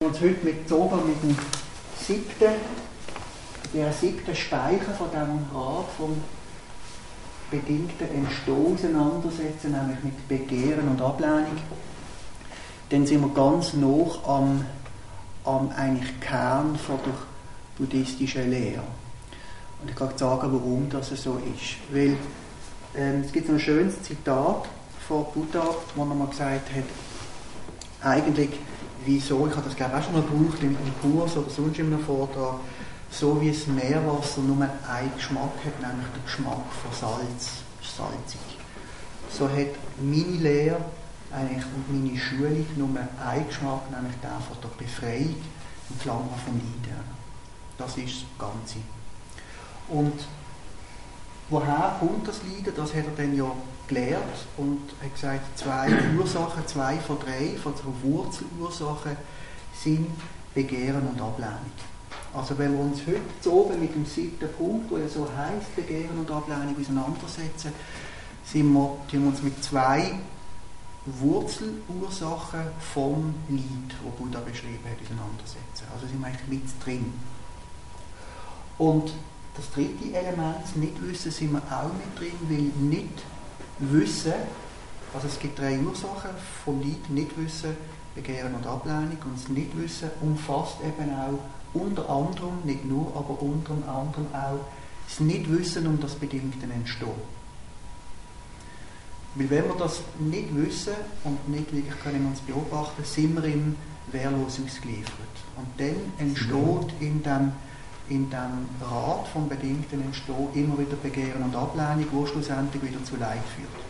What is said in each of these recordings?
uns heute mit dem siebten Speicher von diesem Rat vom bedingten Entstehen auseinandersetzen, nämlich mit Begehren und Ablehnung. Dann sind wir ganz nah am eigentlich Kern von der buddhistischen Lehre. Und ich kann sagen, warum das so ist. Weil es gibt ein schönes Zitat von Buddha, wo er mal gesagt hat, eigentlich, wieso, ich habe das glaube ich auch schon mal gebraucht im Kurs oder sonst in einem Vortrag, so wie das Meerwasser nur einen Geschmack hat, nämlich den Geschmack von Salz, salzig. So hat meine Lehre eigentlich und meine Schule nur einen Geschmack, nämlich der von der Befreiung im Klammer vom Leiden. Das ist das Ganze. Und woher kommt das Leiden? Das hat er dann ja gelehrt und hat gesagt, zwei Ursachen, zwei von drei, von der Wurzelursachen sind Begehren und Ablehnung. Also wenn wir uns heute zu oben mit dem 7. Punkt, wo ja so heisst, Begehren und Ablehnung auseinandersetzen, tun wir uns mit zwei Wurzelursachen vom Leid, das Buddha beschrieben hat, auseinandersetzen. Also sind wir eigentlich mit drin. Und das dritte Element, das Nichtwissen, sind wir auch mit drin, weil nicht wissen, also es gibt drei Ursachen vom Leid, Nichtwissen, Begehren und Ablehnung, und das Nichtwissen umfasst eben auch unter anderem, nicht nur, aber unter anderem auch das Nichtwissen um das bedingte Entstehen. Weil wenn wir das nicht wissen und nicht wirklich können uns beobachten, sind wir ihm wehrlos ausgeliefert. Und dann entsteht in dem Rad vom bedingten Entstehen immer wieder Begehren und Ablehnung, wo schlussendlich wieder zu Leid führt.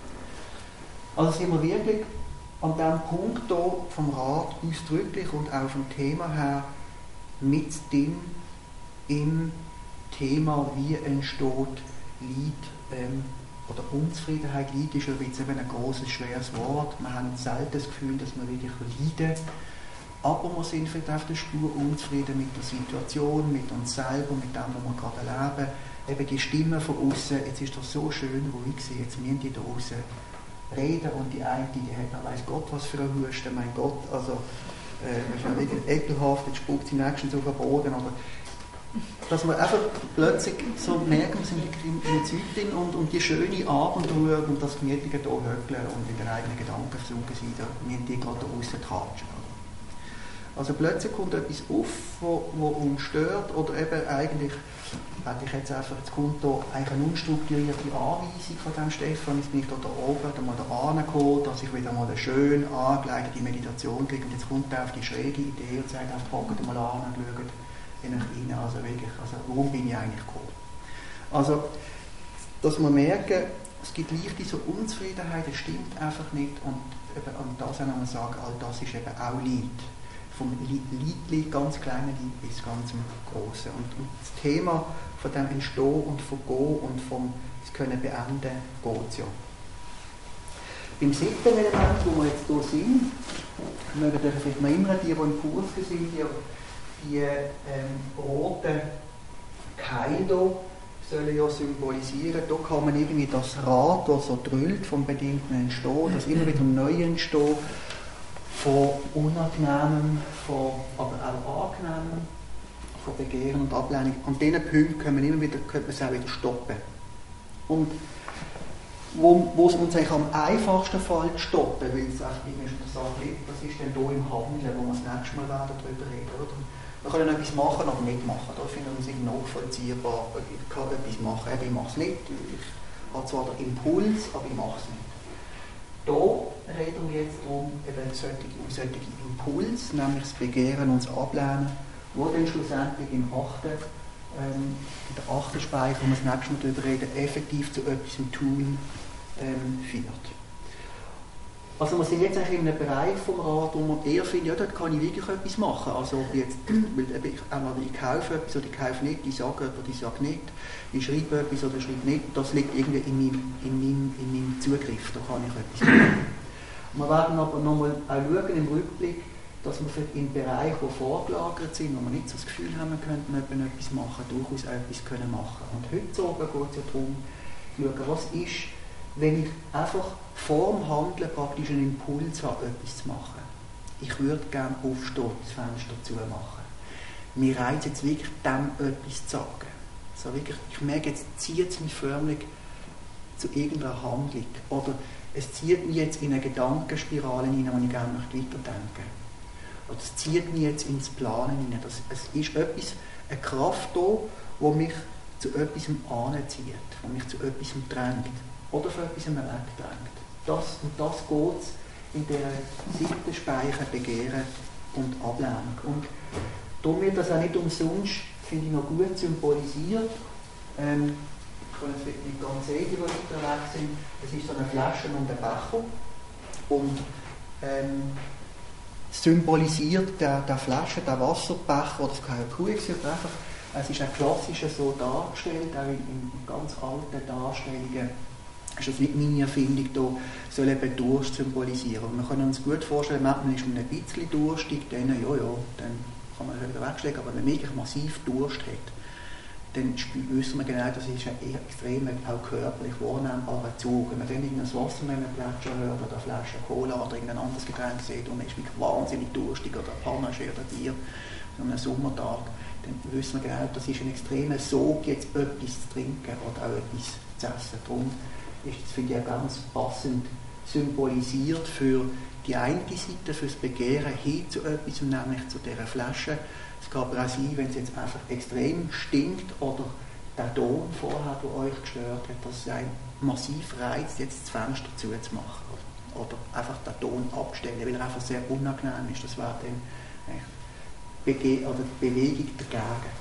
Also sind wir wirklich an diesem Punkt hier vom Rad ausdrücklich und auch vom Thema her mit drin im Thema, wie entsteht Leid oder Unzufriedenheit. Leid ist ja jetzt eben ein großes, schweres Wort. Wir haben selten das Gefühl, dass wir wirklich leiden. Aber wir sind vielleicht auf der Spur unzufrieden mit der Situation, mit uns selber, mit dem, was wir gerade erleben. Eben die Stimmen von außen, jetzt ist das so schön ruhig gewesen, jetzt müssen die da draußen reden und die eine, die hat, weiss Gott was für eine Huste, mein Gott, also das ist ja wirklich ekelhaft, jetzt spuckt sie nächstens auf den Boden, aber dass wir einfach plötzlich so merken, wir sind im Zeug drin und die schöne Abendruhe und das gemütliche hier höckeln und in den eigenen Gedanken versuchen sein, da müssen die gerade da draussen tratschen. Also plötzlich kommt etwas auf, wo uns stört, oder eben eigentlich, hätte ich jetzt einfach, jetzt kommt da eigentlich eine unstrukturierte Anweisung von dem Stefan, jetzt bin ich da oben, da mal da angekommen, dass ich wieder mal eine schön angeleitete Meditation kriege, und jetzt kommt er auf die schräge Idee und sagt, hockt mal an und schaut in euch rein, also wirklich, also warum bin ich eigentlich gekommen? Also, dass wir merken, es gibt leichte so Unzufriedenheit, es stimmt einfach nicht, und das auch nochmal sagen, all das ist eben auch Leid. Vom Leidli, ganz kleinen Leid bis ganz grossen. Und das Thema von dem Entstehen und Vergehen und vom das Können beenden geht es ja. Beim 7. Element, wo wir jetzt hier sind, mögen euch vielleicht mal immer die im Kurs sind, die roten Keile hier sollen ja symbolisieren. Da kann man irgendwie das Rad, das so drüllt vom bedingten Entstehen, das immer wieder neu entstehen, von Unangenehmem, aber auch Angenehmem, von Begehren und Ablehnung. An diesen Punkten könnte man es auch wieder stoppen. Und wo es uns eigentlich am einfachsten fällt, stoppen, weil es einfach irgendwie schon eine Sache gibt, das ist dann hier im Handeln, wo wir das nächste Mal werden darüber reden. Oder? Wir können etwas machen, aber nicht machen. Da finden wir uns nicht nachvollziehbar. Ich kann etwas machen, aber ich mache es nicht. Ich habe zwar den Impuls, aber ich mache es nicht. Da reden wir jetzt um solche Impuls, nämlich das Begehren und das Ablehnen, wo dann schlussendlich in der 8. Speicher, wo wir das nächste Mal darüber reden, effektiv zu etwas Tun führt. Also wir sind jetzt eigentlich in einem Bereich vom Rat, wo man eher findet, ja, dort kann ich wirklich etwas machen. Also jetzt, ich kaufe etwas oder ich kaufe nicht, ich sage etwas oder ich sage nicht, ich schreibe etwas oder schreibe nicht, das liegt irgendwie in meinem Zugriff, da kann ich etwas machen. Wir werden aber nochmal auch schauen im Rückblick, dass wir vielleicht in Bereichen, die vorgelagert sind, wo wir nicht so das Gefühl haben, wir könnten etwas machen, durchaus etwas machen können. Und heute geht es ja darum, zu schauen, was ist, wenn ich einfach vor dem Handeln praktisch einen Impuls habe, etwas zu machen. ich würde gerne aufstehen, das Fenster zumachen. Mir reizt jetzt wirklich, dem etwas zu sagen. So wirklich, ich merke, jetzt zieht es mich förmlich zu irgendeiner Handlung. Oder es zieht mich jetzt in eine Gedankenspirale hinein, die ich gerne weiterdenken möchte. Oder es zieht mich jetzt ins Planen hinein. Es ist etwas, eine Kraft da, die mich zu etwas anzieht, die mich zu etwas drängt. Oder für etwas wegdrängt. Das geht es in dieser Seitenspeicher Begehren und Ablehnung. Und darum wird das auch nicht umsonst, finde ich, noch gut symbolisiert. Ich kann es nicht ganz sehen, die unterwegs sind. Es ist so eine Flasche und ein Becher. Und symbolisiert der Flasche, der Wasserbecher, oder es kann auch Kuh sein, einfach, es ist auch klassisch so dargestellt, auch in ganz alten Darstellungen. Ist das nicht meine Erfindung, da soll eben Durst symbolisieren. Und wir können uns gut vorstellen, man ist ein bisschen durstig, dann kann man wieder wegschlägen, aber wenn man wirklich massiv Durst hat, dann wissen wir genau, das ist ein extrem auch körperlich wahrnehmbarer Zug. Wenn man dann irgendein Wasser plätschern hört oder eine Flasche Cola oder irgendein anderes Getränk sieht und man ist wirklich wahnsinnig durstig oder ein Panache oder Bier an einem Sommertag, dann wissen wir genau, das ist ein extremer Sog, jetzt etwas zu trinken oder auch etwas zu essen. Darum ist das, finde ich, auch ganz passend symbolisiert für die eine Seite, für das Begehren hin zu etwas, nämlich zu dieser Flasche. Es kann aber auch sein, wenn es jetzt einfach extrem stinkt oder der Ton vorher, der euch gestört hat, dass es einen massiv reizt, jetzt das Fenster zuzumachen oder einfach den Ton abstellen, weil er einfach sehr unangenehm ist. Das wäre dann die Bewegung dagegen.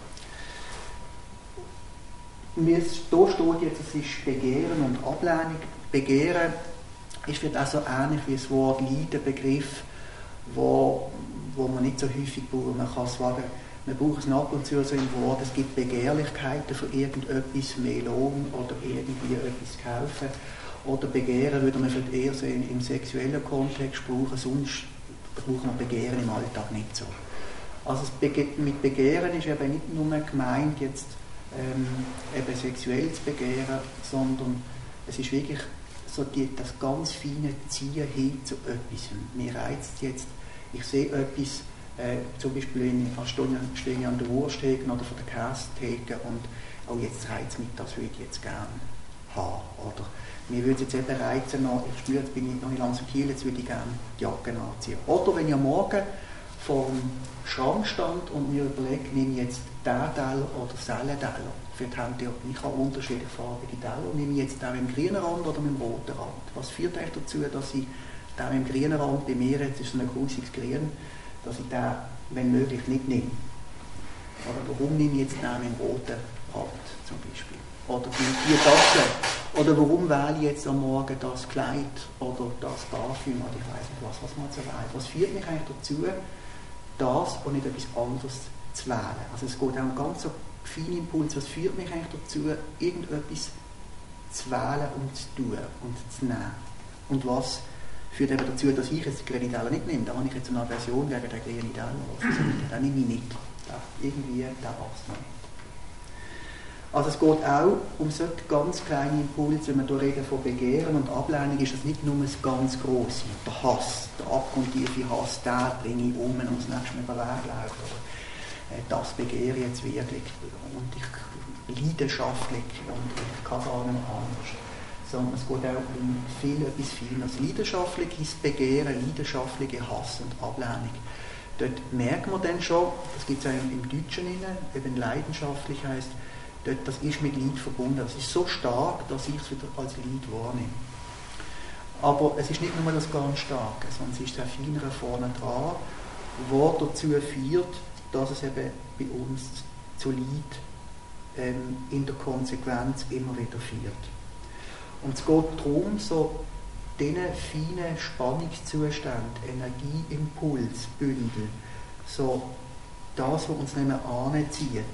Da steht jetzt, es ist Begehren und Ablehnung. Begehren ist vielleicht auch so ähnlich wie das Wort Leiden, Begriff, wo man nicht so häufig braucht. Man kann sagen, man braucht es ab und zu so im Wort, es gibt Begehrlichkeiten für irgendetwas, mehr Lohn oder irgendwie etwas kaufen. Oder Begehren würde man vielleicht eher so im sexuellen Kontext brauchen, sonst braucht man Begehren im Alltag nicht so. Also mit Begehren ist eben nicht nur gemeint, jetzt eben sexuell zu begehren, sondern es ist wirklich so das ganz feine Ziehen hin zu etwas. Mir reizt jetzt, ich sehe etwas, zum Beispiel stehe ich an der Wursttheke oder von der Käsetheke und jetzt reizt mich, das würde ich jetzt gerne haben. Oder mir würde es jetzt eben reizen, ich spüre, jetzt bin ich noch nicht langsam Kiel, jetzt würde ich gerne die Jacke anziehen. Oder wenn ich am Morgen vor dem Schrank stand und mir überlege, nehme ich jetzt den Teller oder den Teller. Vielleicht haben ich habe unterschiedliche farbige Teller. Nehme ich jetzt den mit dem grünen Rand oder mit dem roten Rand? Was führt eigentlich dazu, dass ich den mit dem grünen Rand, bei mir jetzt ist es ein grusiges Grün, dass ich den, wenn möglich, nicht nehme? Oder warum nehme ich jetzt den mit dem roten Rand zum Beispiel? Oder die Tasche? Oder warum wähle ich jetzt am Morgen das Kleid oder das Parfüm oder ich weiß nicht was man so wählt? Was führt mich eigentlich dazu, das und nicht etwas anderes zu wählen? Also es geht auch um ganz so feine Impuls, was führt mich eigentlich dazu, irgendetwas zu wählen und zu tun und zu nehmen? Und was führt eben dazu, dass ich jetzt den grünen Teller nicht nehme? Da habe ich jetzt eine Aversion gegen den grünen Teller. Den nehme ich nicht. Irgendwie, der passt noch nicht. Also es geht auch um so ganz kleine Impulse, wenn wir hier reden von Begehren und Ablehnung, ist das nicht nur das ganz Grosse, der Hass, der abgrundtiefe Hass, den bringe ich um und das nächste Mal über den Weg laufen. Das begehre ich jetzt wirklich und ich leidenschaftlich und ich kann es auch nicht anders. Sondern es geht auch um etwas Feines. Leidenschaftliches Begehren, leidenschaftliche Hass und Ablehnung. Dort merkt man dann schon, das gibt es auch im Deutschen, eben leidenschaftlich heisst, das ist mit Leid verbunden. Das ist so stark, dass ich es wieder als Leid wahrnehme. Aber es ist nicht nur das ganz Starke, sondern es ist der feinere vorne dran, der dazu führt, dass es eben bei uns zu Leid in der Konsequenz immer wieder führt. Und es geht darum, so diesen feinen Spannungszustand, Energieimpulsbündel, so das, was uns nicht mehr anzieht,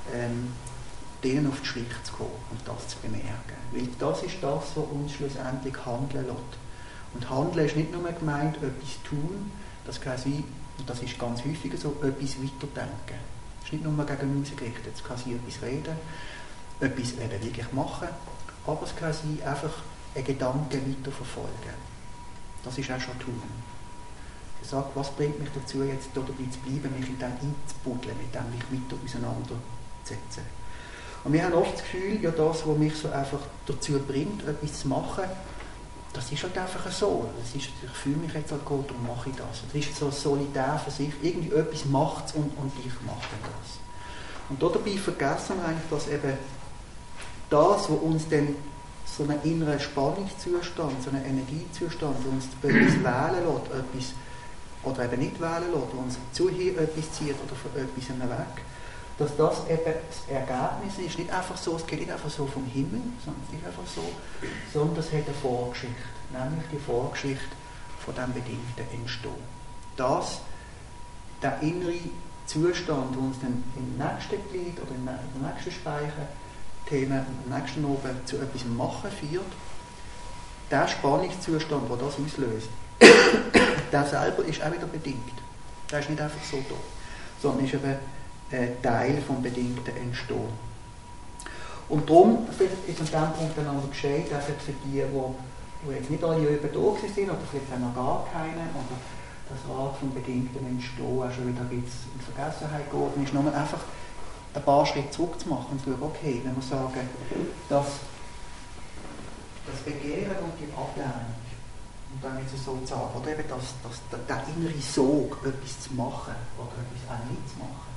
denen auf die Schliche zu kommen und das zu bemerken. Weil das ist das, was uns schlussendlich handeln lässt. Und Handeln ist nicht nur gemeint, etwas tun, das kann sein, und das ist ganz häufig so, etwas weiterdenken. Es ist nicht nur gegen uns gerichtet, es kann sein, etwas reden, etwas eben wirklich machen, aber es kann sein, einfach einen Gedanken weiterverfolgen. Das ist auch schon tun. sage, was bringt mich dazu, jetzt dabei zu bleiben, mich in dem einzubuddeln, mit dem mich weiter auseinanderzusetzen. Und wir haben oft das Gefühl, ja, das, was mich so einfach dazu bringt, etwas zu machen, das ist halt einfach so. Das ist, ich fühle mich jetzt halt gut und mache ich das. Das ist so solidär für sich. Irgendwie etwas macht es und ich mache das. Und dabei vergessen wir eigentlich, dass eben das, was uns dann so einen inneren Spannungszustand, so einen Energiezustand, der uns etwas wählen lässt, etwas, oder eben nicht wählen lässt, der uns zu hier etwas zieht oder von etwas weg, dass das eben das Ergebnis ist. Nicht einfach so, es geht nicht einfach so vom Himmel, sondern es ist nicht einfach so, sondern es hat eine Vorgeschichte, nämlich die Vorgeschichte von dem bedingten Entstehen. Das, der innere Zustand, der uns dann im nächsten Glied oder im nächsten Speicher Themen im nächsten oben zu etwas Machen führt, der Spannungszustand, der das auslöst, der selber ist auch wieder bedingt. Der ist nicht einfach so da, sondern ist eben ein Teil vom bedingten Entstehen. Und darum ist an diesem Punkt dann aber geschehen, dass für die jetzt nicht alle über da sind, oder vielleicht auch noch gar keine, oder das Rad vom bedingten Entstehen auch schon wieder ein bisschen in Vergessenheit geworden ist, nur einfach ein paar Schritte zurück zu machen und zu sagen, okay, wenn wir sagen, dass das Begehren und die Ablehnung, und dann jetzt so zu sagen, oder eben der innere Sog, etwas zu machen oder etwas auch nicht zu machen,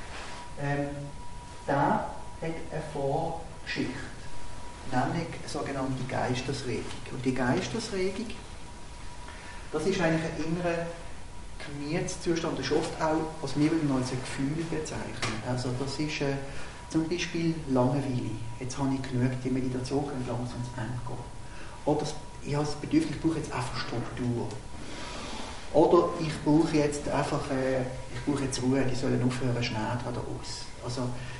der hat eine Vorgeschichte, nämlich eine sogenannte Geistesregung. Und die Geistesregung, das ist eigentlich ein innerer Gemütszustand, das ist oft auch, was wir als ein Gefühl bezeichnen. Also das ist zum Beispiel Langeweile. Jetzt habe ich genug, die Meditation kann langsam ins Ende gehen. Oder ich habe das Bedürfnis, ich brauche jetzt einfach Struktur. Oder ich brauche jetzt einfach Ruhe, die sollen aufhören, schnell oder aus. Also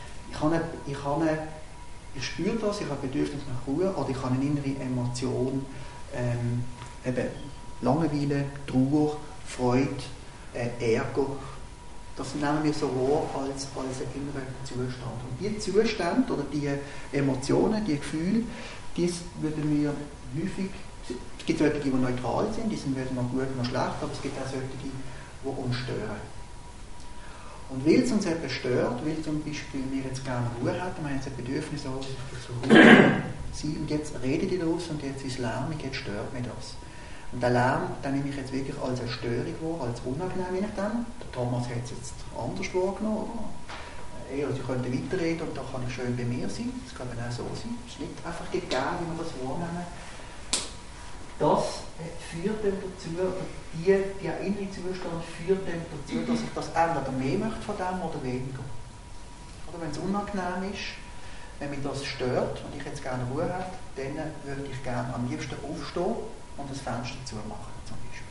ich spüre das, ich habe Bedürfnis nach Ruhe, oder ich habe eine innere Emotion, eben Langeweile, Trauer, Freude, Ärger, das nehmen wir so wahr als einen inneren Zustand. Und diese Zustände oder die Emotionen, die Gefühle, die würden wir häufig, es gibt solche, die neutral sind, die sind weder noch gut noch schlecht, aber es gibt auch solche, die uns stören. Und weil es uns eben stört, weil zum Beispiel wir jetzt gerne Ruhe hätten, wir haben jetzt ein Bedürfnis, so Ruhe sein, und jetzt redet ihr daraus und jetzt ist es lärmig, jetzt stört mich das. Und den Lärm, den nehme ich jetzt wirklich als eine Störung wahr, als unangenehm, je nachdem. Der Thomas hat es jetzt anders wahrgenommen, oder? Also ich könnte weiterreden und da kann ich schön bei mir sein. Das kann auch so sein. Es ist nicht einfach gegeben, wie wir das wahrnehmen. Das führt dann dazu, der innere Zustand führt dann dazu, dass ich das entweder mehr möchte von dem oder weniger. Oder wenn es unangenehm ist, wenn mich das stört und ich jetzt gerne Ruhe habe, dann würde ich gerne am liebsten aufstehen und das Fenster zumachen, zum Beispiel.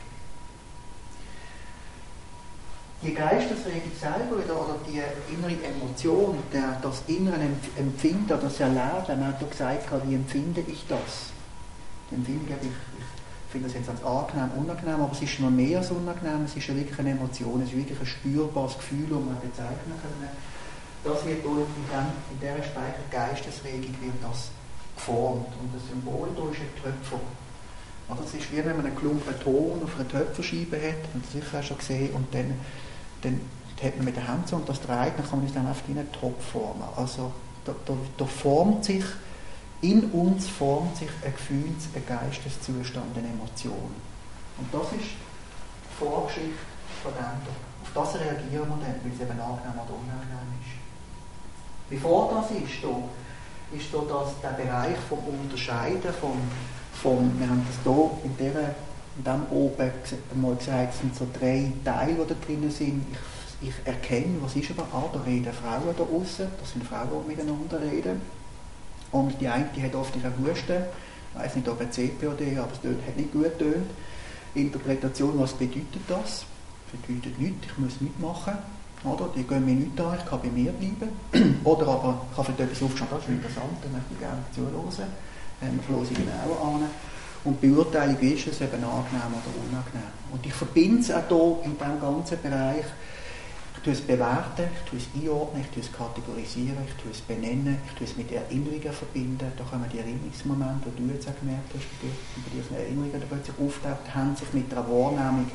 Die Geistesregung selber oder die innere Emotion, das innere Empfinden, das Erleben, man hat doch gesagt, wie empfinde ich das? Die Empfindung, ich finde das jetzt als angenehm, unangenehm, aber es ist noch mehr als unangenehm, es ist ja wirklich eine Emotion, es ist wirklich ein spürbares Gefühl, das man bezeichnen kann. Das wird in dieser Speicher Geistesregung wird das geformt. Und das Symbol hier ist ein Töpfer. Das ist wie wenn man einen Klumpen Ton auf einer Töpferscheibe hat, und das sicher schon gesehen, und dann hat man mit der Hand so und das dreht, dann kann man es dann einfach in einen Topf formen. Also da formt sich, in uns formt sich ein Gefühls-, ein Geisteszustand, eine Emotion. Und das ist die Vorgeschichte von dem. Auf das reagieren wir dann, weil es eben angenehm oder unangenehm ist. Bevor das ist das der Bereich vom Unterscheiden, wir haben das hier in dem oben mal gesagt, es sind so 3 Teile, die da drin sind. Ich erkenne, was ist aber, da reden Frauen da aussen, das sind Frauen, die miteinander reden. Und die eine, die hat oft ihre Husten, ich weiss nicht, ob ein CPOD, aber es hat nicht gut getönt. Interpretation, was bedeutet das? Bedeutet nichts, ich muss nichts machen. Oder? Die gehen mir nichts an, ich kann bei mir bleiben. Oder aber ich habe vielleicht etwas aufgeschrieben, das ist interessant, dann möchte ich gerne zuhören. Ich höre sie genauer an. Und die Beurteilung ist es eben angenehm oder unangenehm. Und ich verbinde es auch hier in diesem ganzen Bereich. Ich tue es bewerten, ich tue es einordnen, ich tue es kategorisieren, ich tue es benennen, ich tue es mit Erinnerungen verbinden. Da kommen die Erinnerungsmomente, die du jetzt auch gemerkt hast, bei diesen Erinnerungen, die plötzlich auftaucht, haben sich mit einer Wahrnehmung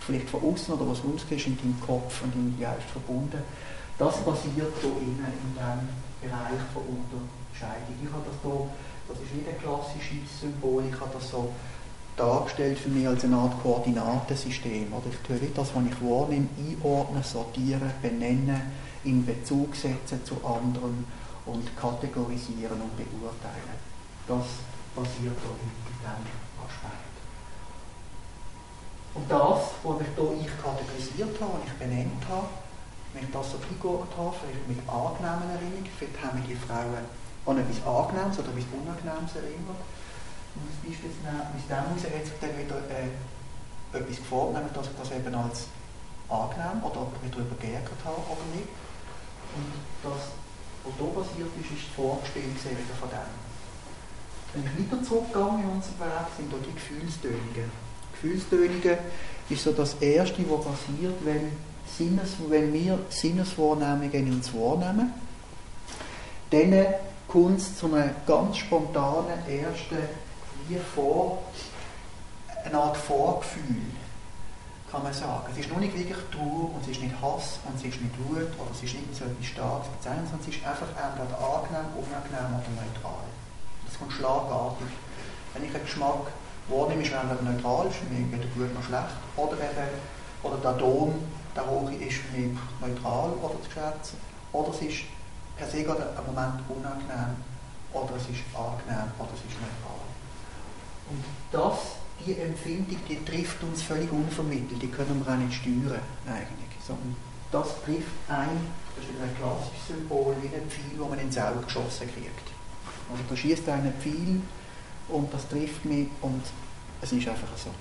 vielleicht von außen oder was rausgehst, in deinem Kopf und in deinem Geist verbunden. Das passiert hier innen in diesem Bereich von Unterscheidung. Ich habe das hier, das ist nicht ein klassisches Symbol, ich habe das so dargestellt für mich als eine Art Koordinatensystem. Oder ich tue das, was ich wahrnehme, einordnen, sortieren, benennen, in Bezug setzen zu anderen und kategorisieren und beurteilen. Das passiert hier in diesem Aspekt. Und das, was ich kategorisiert habe, was ich benannt habe, wenn ich das so eingeordnet habe, vielleicht mit angenehmen Erinnerungen, vielleicht haben wir die Frauen an etwas Angenehmes oder etwas Unangenehmes erinnert. Und das Beispiel aus dem heraus hat sich dann wieder etwas vorgenommen, dass ich das eben als angenehm oder ob ich mich darüber geärgert habe oder nicht. Und das, was hier passiert ist, ist das Vorgespiel wieder von dem. Wenn ich weiter zurückgehe in unserem Weg, sind da die Gefühlstönungen. Gefühlstönungen ist so das Erste, was passiert, wenn wir Sinneswahrnehmungen in uns wahrnehmen. Dann kommt es zu einer ganz spontanen ersten, eine Art Vorgefühl, kann man sagen. Es ist noch nicht wirklich Trauer und es ist nicht Hass und es ist nicht Wut oder es ist nicht so etwas Starkes bezeichnet, sondern es ist einfach entweder angenehm, unangenehm oder neutral. Das kommt schlagartig. Wenn ich einen Geschmack wahrnehme, ist er entweder neutral, ist für mich weder gut noch schlecht, oder der Ton, der hohe ist für mich neutral oder zu schätzen, oder es ist per se gerade einen Moment unangenehm, oder es ist angenehm, oder es ist neutral. Und die Empfindung, die trifft uns völlig unvermittelt, die können wir auch nicht steuern, eigentlich. Sondern das trifft ein, das ist ein klassisches Symbol, wie ein Pfeil, das man ins Auge geschossen kriegt. Also da schießt einer Pfeil und das trifft mich und es ist einfach so.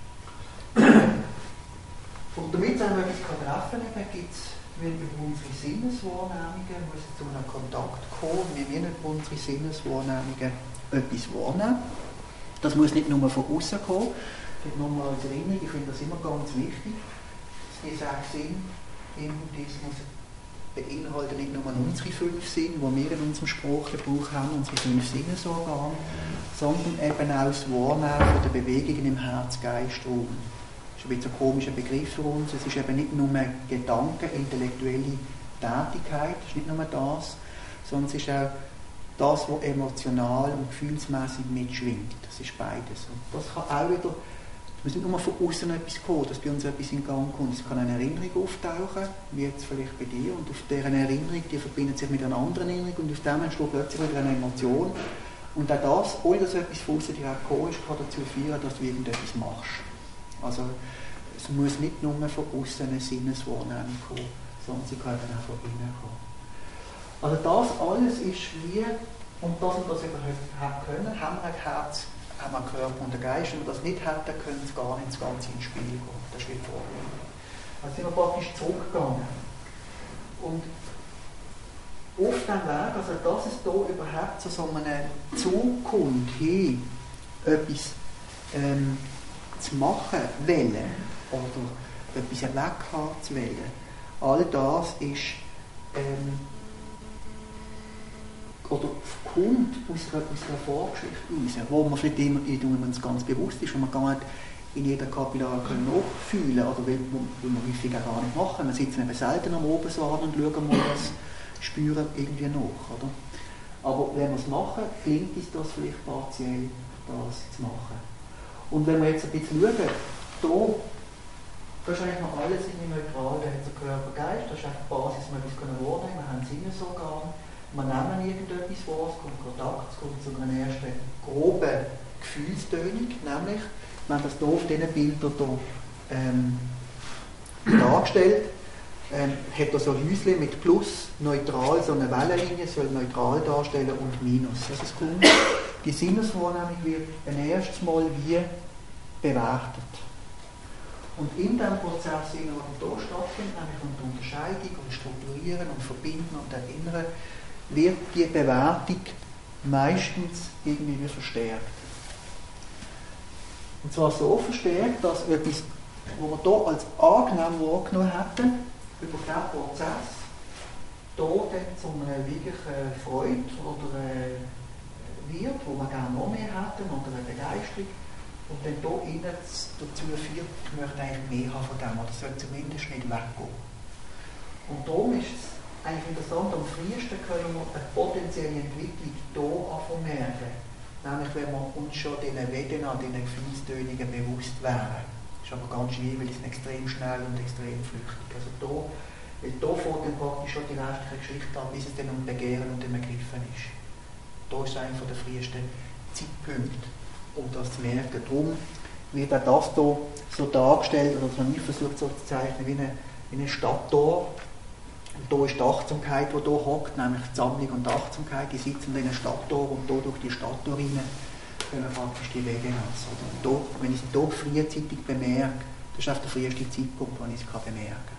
Und damit es auch etwas treffen kann, gibt es über unsere Sinneswahrnehmungen, muss zu einem Kontakt kommen, wir müssen über unsere Sinneswahrnehmungen etwas wahrnehmen. Das muss nicht nur von außen kommen, vielleicht nochmal als Erinnerung, ich finde das immer ganz wichtig. Die 6 Sinne im Buddhismus beinhalten nicht nur unsere 5 Sinne, die wir in unserem Sprachgebrauch haben, unsere 5 Sinnesorgane, sondern eben auch das Wahrnehmen der Bewegungen im Herz-Geist-Raum. Das ist ein bisschen ein komischer Begriff für uns. Es ist eben nicht nur Gedanken, intellektuelle Tätigkeit, das ist nicht nur das, sondern es ist auch das, was emotional und gefühlsmäßig mitschwingt. Das ist beides. Und das kann auch wieder, es muss nicht nur von außen etwas kommen, dass bei uns etwas in Gang kommt. Es kann eine Erinnerung auftauchen, wie jetzt vielleicht bei dir, und auf deren Erinnerung, die verbindet sich mit einer anderen Erinnerung und auf dem entsteht plötzlich wieder eine Emotion. Und auch das, ohne dass etwas von außen direkt gekommen ist, kann dazu führen, dass du irgendetwas machst. Also es muss nicht nur von außen eine Sinneswahrnehmung kommen, sondern sie kann eben auch von innen kommen. Also das alles ist wie, und dass wir das überhaupt haben können, haben wir ein Herz, haben wir einen Körper und einen Geist. Wenn wir das nicht hätten, können wir gar nicht das Ganze ins Spiel kommen. Das ist wie vorhin. Also sind wir praktisch zurückgegangen. Und auf dem Weg, also dass es da überhaupt zu so einem Zug kommt, hey, etwas zu machen wollen oder etwas weghaben zu wollen, all das ist oder kommt aus einer Vorgeschichte raus, wo man vielleicht immer uns ganz bewusst ist, wo man gar nicht in jeder Kapillar nachfühlen können, oder will man häufig gar nicht machen. Wir sitzen eben selten am Obersaal und schauen mal das, spüren irgendwie nach. Oder? Aber wenn wir es machen, gelingt uns das vielleicht partiell, das zu machen. Und wenn wir jetzt ein bisschen schauen, da ist eigentlich noch alles irgendwie neutral, da hat der Körper, Geist, das ist einfach die Basis, wir können wahrnehmen, wir haben Sinnesorgane, wir nehmen irgendetwas wahr, es kommt Kontakt, es kommt zu einer ersten groben Gefühlstönung, nämlich, wenn das hier auf diesen Bildern hier, dargestellt, hat er so Häuschen mit Plus, neutral, so eine Wellenlinie, soll neutral darstellen und Minus. Also es kommt, die Sinneswahrnehmung wird ein erstes Mal wie bewertet. Und in diesem Prozess, der hier stattfindet, nämlich um die Unterscheidung und Strukturieren und Verbinden und Erinnern, wird die Bewertung meistens irgendwie verstärkt. Und zwar so verstärkt, dass etwas, was wir hier als angenehm wahrgenommen hätten, über diesen Prozess, hier dann zu einer wirklichen Freude oder wird, wo wir gerne noch mehr hätten, oder eine Begeisterung, und dann hier innen dazu führt, ich möchte eigentlich mehr haben von dem, oder soll zumindest nicht weggehen. Und darum ist es eigentlich interessant, am frühesten können wir eine potenzielle Entwicklung hier merken, nämlich wenn wir uns schon diesen Vedana, diesen Gefühlstönungen bewusst wären. Das ist aber ganz schwierig, weil es extrem schnell und extrem flüchtig. Also weil hier fängt dann praktisch schon die restliche Geschichte an, bis es dann um Begehren und dem Ergriffen ist. Da ist einer der frühesten Zeitpunkte, um das zu merken. Darum wird auch das hier so dargestellt, oder man versucht so zu zeichnen, wie eine Stadttor. Und hier ist die Achtsamkeit, die hier hockt, nämlich die Sammlung und die Achtsamkeit, die sitzen in einer Stadttor und hier durch die Stadttor rein können praktisch die Wege lassen. Und wenn ich es hier frühzeitig bemerke, das ist auch der früheste Zeitpunkt, wo ich es bemerken kann.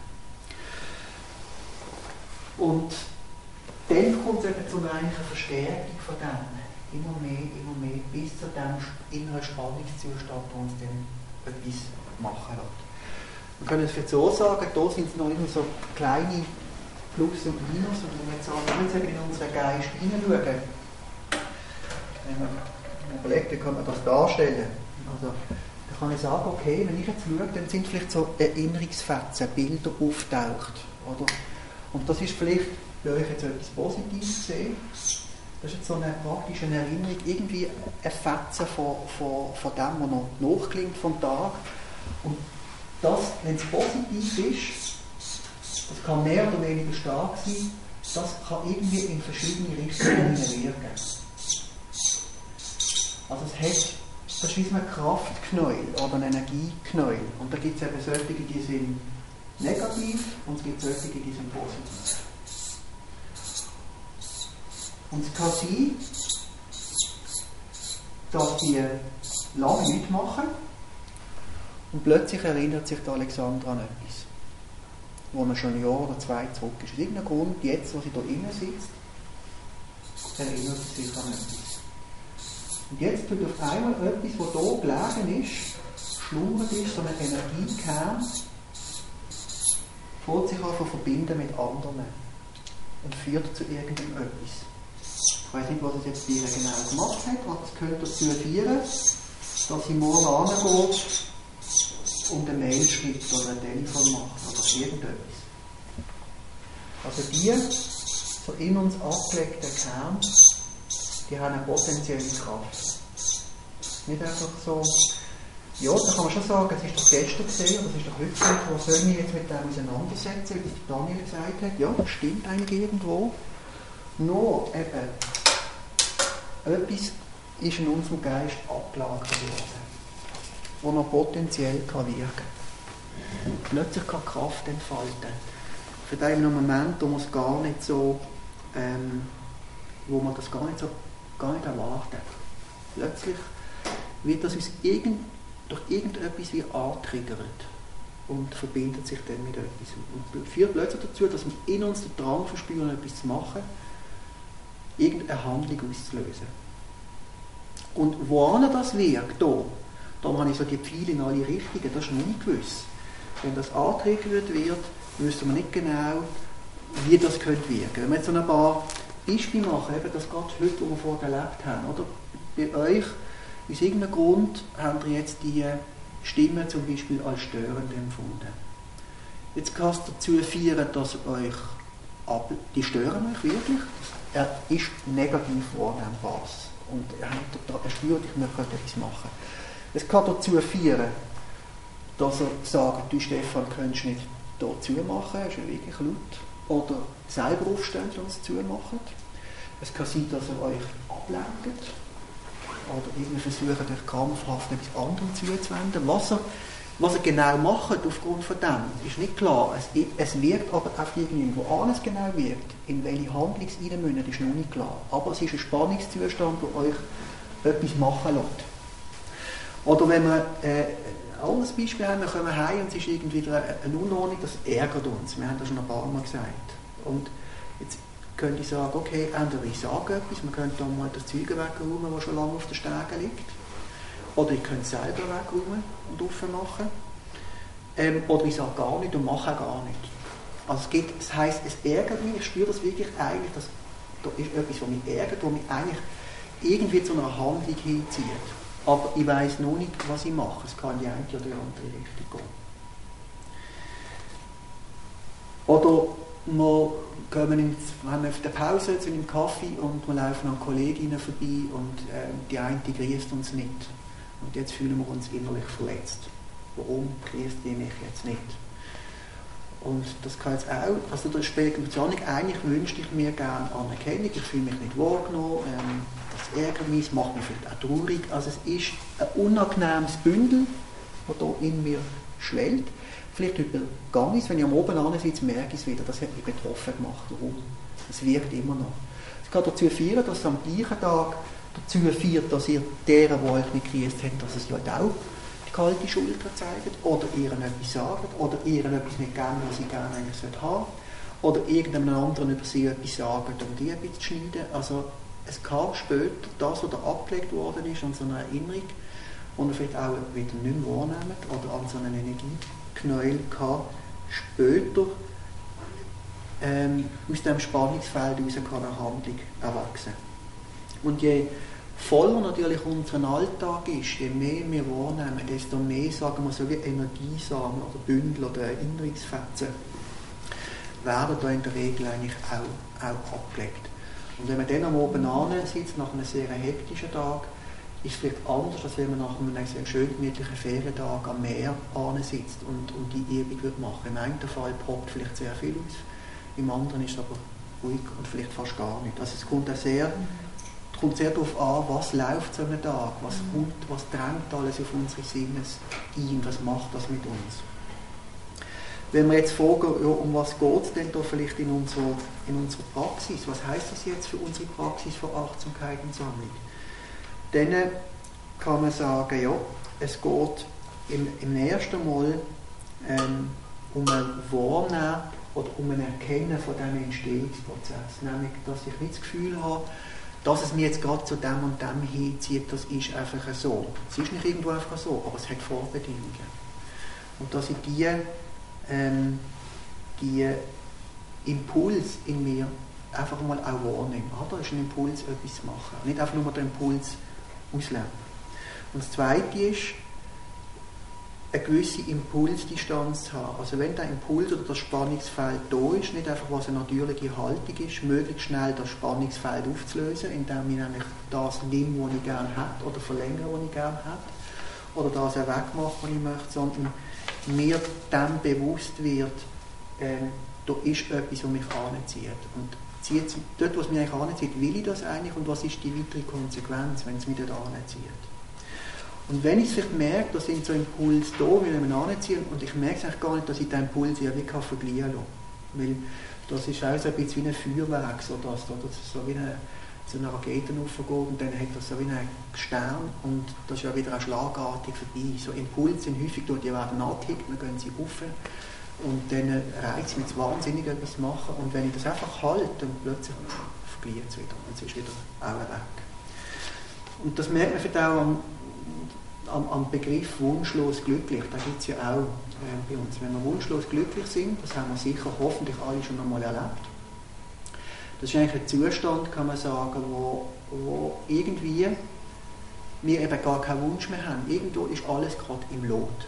Und dann kommt es eben zu einer Verstärkung von dem, immer mehr, bis zu dem inneren Spannungszustand, wo uns dann etwas machen lässt. Wir können es jetzt so sagen, hier sind es noch immer so kleine Plus und Minus, und wenn wir jetzt in unseren Geist hineinschauen, überlegt, wie kann man das darstellen? Also, da kann ich sagen, okay, wenn ich jetzt schaue, dann sind vielleicht so Erinnerungsfetzen, Bilder auftaucht, oder? Und das ist vielleicht bei euch jetzt etwas Positives gesehen. Das ist jetzt so eine praktische Erinnerung, irgendwie ein Fetzen von dem, was noch nachklingt vom Tag. Und das, wenn es positiv ist, das kann mehr oder weniger stark sein, das kann irgendwie in verschiedene Richtungen wirken. Also das ist wie so ein Kraftknäuel oder ein Energieknäuel. Und da gibt es eben solche, die sind negativ, und es gibt solche, die sind positiv. Und es kann sein, dass die lange mitmachen und plötzlich erinnert sich der Alexandra an etwas, wo er schon ein Jahr oder zwei zurück ist. Aus irgendeinem Grund, jetzt, wo sie da innen sitzt, erinnert sie sich an etwas. Und jetzt tut auf einmal etwas, was hier gelegen ist, schlummert ist, so eine Energiekern, fängt sich an zu verbinden mit anderen und führt zu irgendetwas. Ich weiß nicht, was es jetzt hier genau gemacht hat, aber es könnte dazu führen, dass sie morgen angeht und eine Mail schreibt oder ein Telefon macht oder irgendetwas. Also die so in uns abgelegten Kern, die haben eine potenzielle Kraft. Nicht einfach so, ja, da kann man schon sagen, es ist doch gestern gesehen, oder es ist doch heute gesehen, was soll ich jetzt mit dem auseinandersetzen, wie das Daniel gesagt hat. Ja, das stimmt eigentlich irgendwo. Nur eben, etwas ist in unserem Geist abgelagert worden, das noch potenziell wirken kann. Und plötzlich kann Kraft entfalten. Für einen Moment, wo man es gar nicht so, wo man das gar nicht erwartet. Plötzlich wird das uns durch irgendetwas wie antriggert und verbindet sich dann mit etwas. Und führt plötzlich dazu, dass wir in uns den Drang verspüren, etwas zu machen, irgendeine Handlung auszulösen. Und woran das wirkt, da habe ich so die Pfeile in alle Richtungen, das ist noch nicht gewiss. Wenn das angetriggert wird, wissen wir nicht genau, wie das könnte wirken. Wenn wir jetzt so ein paar Beispiele machen, eben das gerade heute, wo wir vorher gelebt haben, oder? Bei euch, aus irgendeinem Grund, habt ihr jetzt die Stimme zum Beispiel als störend empfunden. Jetzt kann es dazu führen, dass die stören euch wirklich. Er ist negativ wahrnehmbar und er spürt, ich möchte etwas machen. Es kann dazu führen, dass er sagt, du Stefan, könntest nicht hier zumachen, ist ja wirklich laut. Oder selber aufstehen und es zumachen. Es kann sein, dass er euch ablenkt. Oder irgendwie versucht, euch krampfhaft etwas anderem zuzuwenden. Was er genau macht aufgrund von dem, ist nicht klar. Es wirkt aber auf irgendwo an, es genau wirkt. In welche Handlung es reinmündet, ist noch nicht klar. Aber es ist ein Spannungszustand, der euch etwas machen lässt. Oder wenn wir ein anderes Beispiel haben, wir kommen heim und es ist irgendwie eine Unordnung, das ärgert uns. Wir haben das schon ein paar Mal gesagt. Und jetzt könnte ich sagen, okay, entweder ich sage etwas, man könnte dann mal das Zeug wegräumen, das schon lange auf der Stege liegt. Oder ich könnte es selber wegräumen und offen machen. Oder ich sage gar nicht und mache auch gar nicht. Also das heisst, es ärgert mich, ich spüre das wirklich eigentlich, da ist etwas, was mich ärgert, was mich eigentlich irgendwie zu einer Handlung hinzieht. aber ich weiss noch nicht, was ich mache. Es kann in die eine oder die andere Richtung gehen. Oder wir haben auf der Pause zu einem Kaffee und wir laufen an Kolleginnen vorbei und die eine grüßt uns nicht. Und jetzt fühlen wir uns innerlich verletzt. Warum grüßt die mich jetzt nicht? Und das kann jetzt auch, also der Spekulation, eigentlich wünschte ich mir gerne Anerkennung, ich fühle mich nicht wahrgenommen, das ärgert mich, das macht mich vielleicht auch traurig. Also es ist ein unangenehmes Bündel, das hier in mir schwellt. Vielleicht übergehe ich es, wenn ich am Oben sitze, merke ich es wieder, das hat mich betroffen gemacht. Warum? Es wirkt immer noch. Es kann dazu führen, dass es am gleichen Tag dazu führt, dass ihr deren, die euch nicht grüßt haben, dass es ja auch die kalte Schulter zeigt oder ihren etwas sagt oder ihren etwas nicht geben, was sie gerne eigentlich haben sollten oder irgendeinem anderen über sie etwas sagen, um die ein bisschen zu schneiden. Also es kann später das, was da abgelegt worden ist, an so einer Erinnerung, und vielleicht auch wieder nicht mehr wahrnehmen oder an so einer Energieknäuel kann später aus dem Spannungsfeld heraus kann eine Handlung erwachsen. Und je voller natürlich unser Alltag ist, je mehr wir wahrnehmen, desto mehr, sagen wir so wie Energiesamen oder Bündel oder Erinnerungsfetzen werden da in der Regel eigentlich auch abgelegt. Und wenn man dann am Abend sitzt, nach einem sehr hektischen Tag, ist es vielleicht anders, als wenn man nach einem sehr schön gemütlichen Ferientag am Meer sitzt und die Übung machen würde. Im einen Fall poppt vielleicht sehr viel aus, im anderen ist es aber ruhig und vielleicht fast gar nicht. Also es kommt sehr darauf an, was läuft so einem Tag, was kommt, was drängt alles auf unsere Sinnes ein, was macht das mit uns. Wenn wir jetzt fragen, ja, um was geht es denn da vielleicht in unserer Praxis, was heisst das jetzt für unsere Praxis von Achtsamkeit und Sammlung? Dann kann man sagen, ja, es geht im ersten Mal um ein Wahrnehmen oder um ein Erkennen von diesem Entstehungsprozess. Nämlich, dass ich nicht das Gefühl habe, dass es mir jetzt gerade zu dem und dem hinzieht, das ist einfach so. Es ist nicht irgendwo einfach so, aber es hat Vorbedingungen. Und dass ich die Impuls in mir einfach mal auch wahrnehme. Da ist ein Impuls, etwas zu machen. Nicht einfach nur den Impuls ausleben. Und das Zweite ist, eine gewisse Impulsdistanz zu haben. Also wenn der Impuls oder das Spannungsfeld da ist, nicht einfach was eine natürliche Haltung ist, möglichst schnell das Spannungsfeld aufzulösen, indem ich nämlich das nehme, was ich gerne hätte, oder verlängere, was ich gerne hätte, oder das auch wegmache, was ich möchte, sondern mir dann bewusst wird, da ist etwas, was mich anzieht. Und dort, was mich eigentlich anzieht, will ich das eigentlich, und was ist die weitere Konsequenz, wenn es mich dort anzieht. Und wenn ich vielleicht merke, da sind so Impulse da, will ich mich anziehen, und ich merke es eigentlich gar nicht, dass ich den Impuls ja wirklich verlieren kann. Weil das ist auch so ein bisschen wie ein Feuerwerk, so dass so wie eine Rakete aufgeht, und dann hat das so wie einen Stern, und das ist ja wieder auch schlagartig vorbei. So Impulse sind häufig dort, die werden angehickt, dann gehen sie rauf, und dann reizt mich wahnsinnig, etwas zu machen, und wenn ich das einfach halte, dann plötzlich verliert es wieder, und es ist wieder auch weg. Und das merkt man vielleicht auch am Begriff wunschlos glücklich, da gibt es ja auch bei uns. Wenn wir wunschlos glücklich sind, das haben wir sicher hoffentlich alle schon einmal erlebt. Das ist eigentlich ein Zustand, kann man sagen, wo irgendwie wir eben gar keinen Wunsch mehr haben. Irgendwo ist alles gerade im Lot.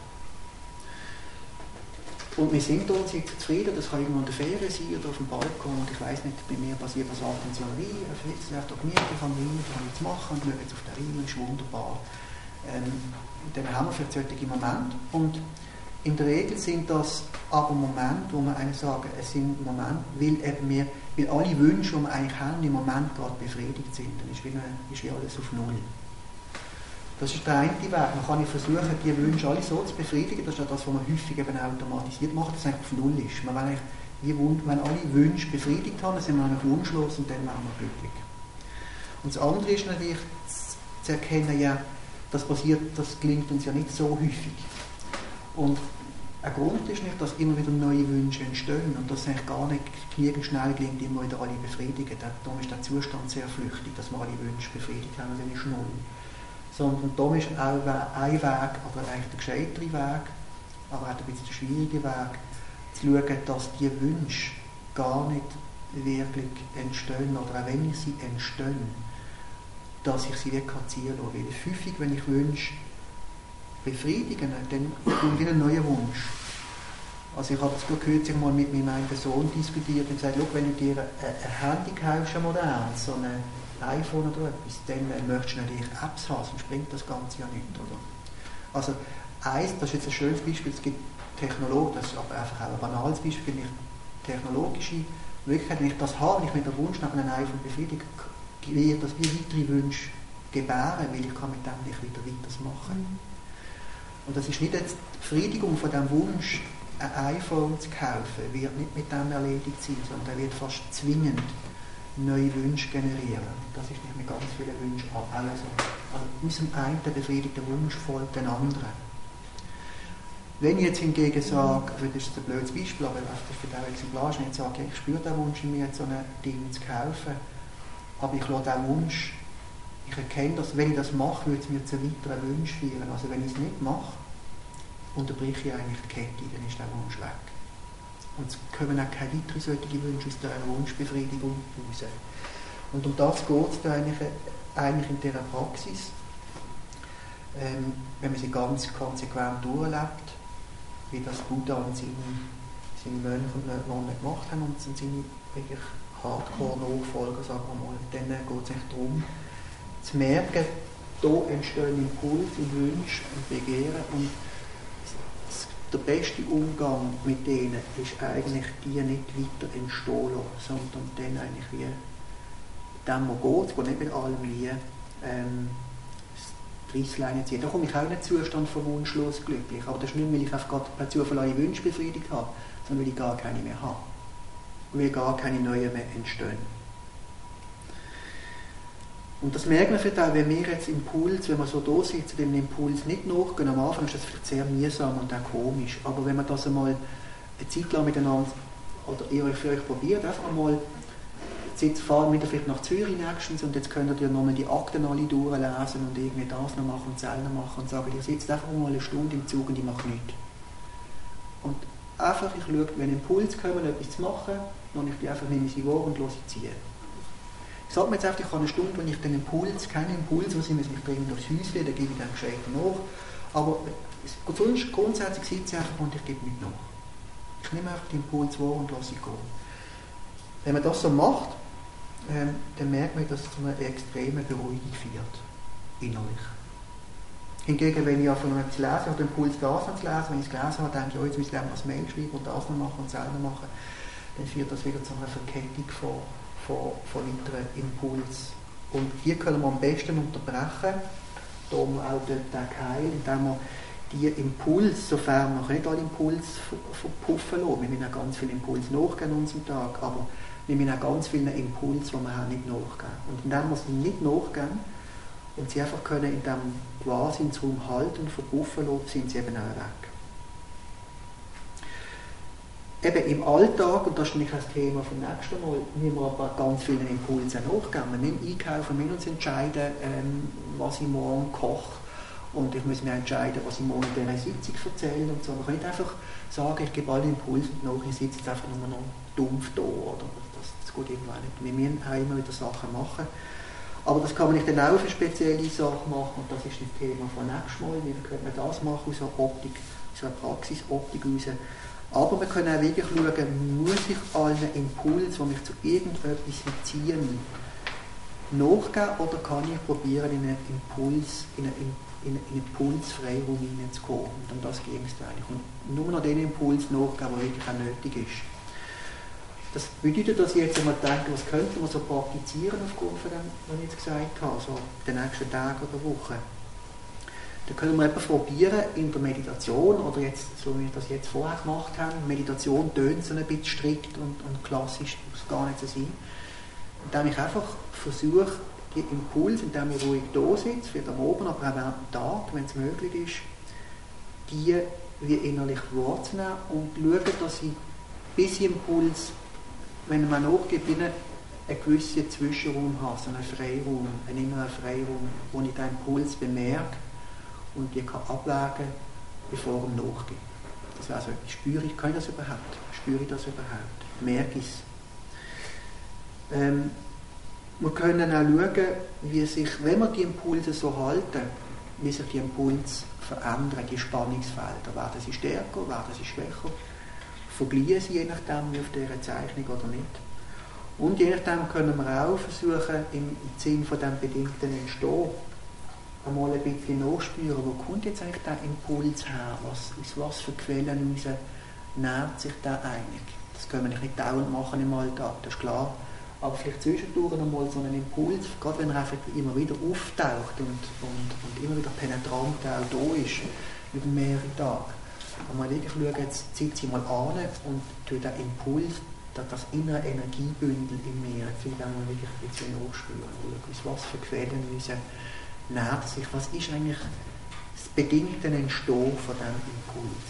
Und wir sind uns jetzt zufrieden, das kann irgendwo in der Ferien sein oder auf dem Balkon, und ich weiss nicht, bei mir passiert das ab und zu wie, jetzt läuft da gemütlich am Wein, was kann ich jetzt machen, und schaue jetzt auf den Rhein, ist wunderbar. Dann haben wir vielleicht solche Momente, und in der Regel sind das aber Momente, wo man eigentlich sagen, es sind Momente, weil alle Wünsche, die wir eigentlich haben, im Moment gerade befriedigt sind, dann ist wie alles auf Null. Das ist der eine Weg. Man kann versuchen, die Wünsche alle so zu befriedigen, das ist ja das, was man häufig eben automatisiert macht, dass es eigentlich auf Null ist. Man will wenn alle Wünsche befriedigt haben, dann sind wir eigentlich wunschlos, und dann werden wir glücklich. Und das andere ist natürlich zu erkennen, ja, das gelingt uns ja nicht so häufig. Und ein Grund ist nicht, dass immer wieder neue Wünsche entstehen und dass es eigentlich gar nicht genügend schnell gelingt, immer wieder alle befriedigen. Darum ist der Zustand sehr flüchtig, dass wir alle Wünsche befriedigt haben, und dann ist null. Sondern darum ist auch ein Weg, aber eigentlich der gescheitere Weg, aber auch ein bisschen der schwierige Weg, zu schauen, dass die Wünsche gar nicht wirklich entstehen, oder auch wenn sie entstehen, dass ich sie wirklich ziehen lasse. Weil häufig, wenn ich Wünsche befriedigen, dann kommt wieder ein neuer Wunsch. Also ich habe es kürzlich mal mit meinem Sohn diskutiert und gesagt, wenn du dir ein Handy kaufst, ein modernes, so ein iPhone oder etwas, dann möchtest du natürlich Apps haben, sonst bringt das Ganze ja nicht, oder? Also das ist jetzt ein schönes Beispiel, es gibt Technologen, das ist aber einfach auch ein banales Beispiel, wenn ich technologische Möglichkeit, wenn ich das habe, wenn ich mit dem Wunsch nach einem iPhone befriedige, wird das wie weitere Wünsche gebären, weil ich kann mit dem nicht wieder weitermachen. Und das ist nicht jetzt die Befriedigung von dem Wunsch, ein iPhone zu kaufen, wird nicht mit dem erledigt sein, sondern er wird fast zwingend neue Wünsche generieren. Das ist nicht mit ganz vielen Wünschen alles so. Also unserem einen befriedigten Wunsch folgt den anderen. Wenn ich jetzt hingegen sage, das ist ein blödes Beispiel, aber das ist für den Exemplar, wenn ich sage, ich spüre den Wunsch in mir, so ein Ding zu kaufen, aber ich lasse den Wunsch, ich erkenne, dass wenn ich das mache, würde es mir zu weiteren Wünschen führen. Also wenn ich es nicht mache, unterbreche ich eigentlich die Kette, dann ist der Wunsch weg. Und es kommen auch keine weiteren solche Wünsche aus dieser Wunschbefriedigung raus. Und um das geht es eigentlich in dieser Praxis, wenn man sie ganz konsequent durchlebt, wie das Buddha und seine Mönche und Nonnen gemacht haben und seine wirklich Hardcore-Nachfolger, sagen wir mal, dann geht es eigentlich darum, zu merken, da entstehen Impulse, Wünsche und Begehren und der beste Umgang mit denen ist eigentlich, die nicht weiter entstehen lassen, sondern dann eigentlich wie dem, wo geht, wo nicht mit allem wie die Reissleine ziehen. Da komme ich auch in einen Zustand von wunschlos glücklich, aber das ist nicht, weil ich einfach gerade per Zufall alle Wünsche befriedigt habe, sondern weil ich gar keine mehr habe. Und weil gar keine neuen mehr entstehen. Und das merkt man vielleicht auch, wenn wir jetzt Impuls, wenn wir so da sitzen, dem Impuls nicht nachgehen. Am Anfang ist das vielleicht sehr mühsam und auch komisch, aber wenn man das einmal eine Zeit lang miteinander, oder ihr für euch probiert, einfach einmal, jetzt fahren wir vielleicht nach Zürich nächstens und jetzt könnt ihr nochmal die Akten alle durchlesen und irgendwie das noch machen und das noch machen und sagen, ihr sitzt einfach mal eine Stunde im Zug und ich mache nichts. Und einfach, ich schaue, wenn Impuls kommen, etwas zu machen, dann nehme ich sie wahr und lasse sie ziehen. Ich sage mir jetzt einfach, ich habe eine Stunde, wenn ich den Impuls, keinen Impuls, wo sie mich dringend durchs Häuschen, dann gebe ich den gescheit nach. Aber sonst grundsätzlich sitze ich einfach und ich gebe nicht nach. Ich nehme einfach den Impuls wahr und lasse ihn gehen. Wenn man das so macht, dann merkt man, dass es zu einer extremen Beruhigung führt, innerlich. Hingegen, wenn ich von etwas lese, ich habe den Impuls das noch zu lesen, wenn ich es gelesen habe, denke ich, jetzt muss ich das Mail schreiben und das noch machen und das noch machen, dann führt das wieder zu einer Verkettung von weiteren Impulsen. Und die können wir am besten unterbrechen, darum auch den Heil, indem wir die Impulse, sofern wir nicht alle Impulse verpuffen lassen, wir müssen auch ganz viele Impulse nachgehen an unserem Tag, aber wir müssen auch ganz viele Impulse, die wir haben, nicht nachgehen. Und indem wir sie nicht nachgehen und sie einfach können in diesem Wahnsinnsraum halten und verpuffen lassen, sind sie eben auch weg. Eben im Alltag, und das ist nämlich das Thema vom nächsten Mal, müssen wir aber ganz vielen Impulsen nachgehen. Wir müssen einkaufen, wir müssen uns entscheiden, was ich morgen koche. Und ich muss mir entscheiden, was ich morgen in dieser Sitzung erzähle. Und so. Man kann nicht einfach sagen, ich gebe alle Impulse nach, ich sitze jetzt einfach nur noch dumpf da. Oder? Das geht irgendwann nicht. Wir müssen auch immer wieder Sachen machen. Aber das kann man nicht dann auch für spezielle Sachen machen. Und das ist das Thema von nächstes Mal. Wie könnte man das machen aus einer Optik, aus einer Praxisoptik heraus? Aber wir können auch wirklich schauen, muss ich allen Impulsen, die mich zu irgendetwas ziehen, nachgeben oder kann ich probieren, in einen Impulsfreiraum hineinzukommen. Und um das ging es eigentlich. Und nur noch den Impuls nachgeben, der wirklich auch nötig ist. Das bedeutet, dass ich jetzt einmal denke, was könnte man so praktizieren aufgrund von dem, was ich jetzt gesagt habe, so den nächsten Tagen oder Wochen. Da können wir etwas probieren in der Meditation, oder jetzt, so wie wir das jetzt vorher gemacht haben. Meditation tönt so ein bisschen strikt und klassisch, muss gar nicht so sein. Indem ich einfach versuche, die Impulse, indem ich ruhig da sitze, vielleicht am Abend, aber auch während dem Tag, wenn es möglich ist, die wie innerlich wahrzunehmen und schauen, dass ich bis Impuls, wenn man nachgibt, einen gewissen Zwischenraum habe, so einen Freiraum, einen inneren Freiraum, wo ich den Impuls bemerke und die kann abwägen, bevor ich nachgehe. Das wäre so etwas. Spüre ich, kann ich das überhaupt? Spüre ich das überhaupt? Merke ich es? Wir können auch schauen, wie sich, wenn wir die Impulse so halten, wie sich die Impulse verändern, die Spannungsfelder. Werden sie stärker, werden sie schwächer, vergliehen sie je nachdem wie auf dieser Zeichnung oder nicht. Und je nachdem können wir auch versuchen, im Sinn von dem bedingten Entstehen einmal ein bisschen nachspüren, wo kommt jetzt eigentlich der Impuls her, aus was für Quellen raus nährt sich der eigentlich. Das können wir nicht dauernd machen im Alltag, das ist klar. Aber vielleicht zwischendurch einmal so einen Impuls, gerade wenn er einfach immer wieder auftaucht und immer wieder penetrant auch da ist, über mehrere Tage. Und mal wirklich schauen, jetzt zieht sie mal an und tut den Impuls, das innere Energiebündel in mir, jetzt will ich mal wirklich ein bisschen nachspüren, aus was für Quellen nährt sich, was ist eigentlich das bedingte Entstehen von diesem Impuls.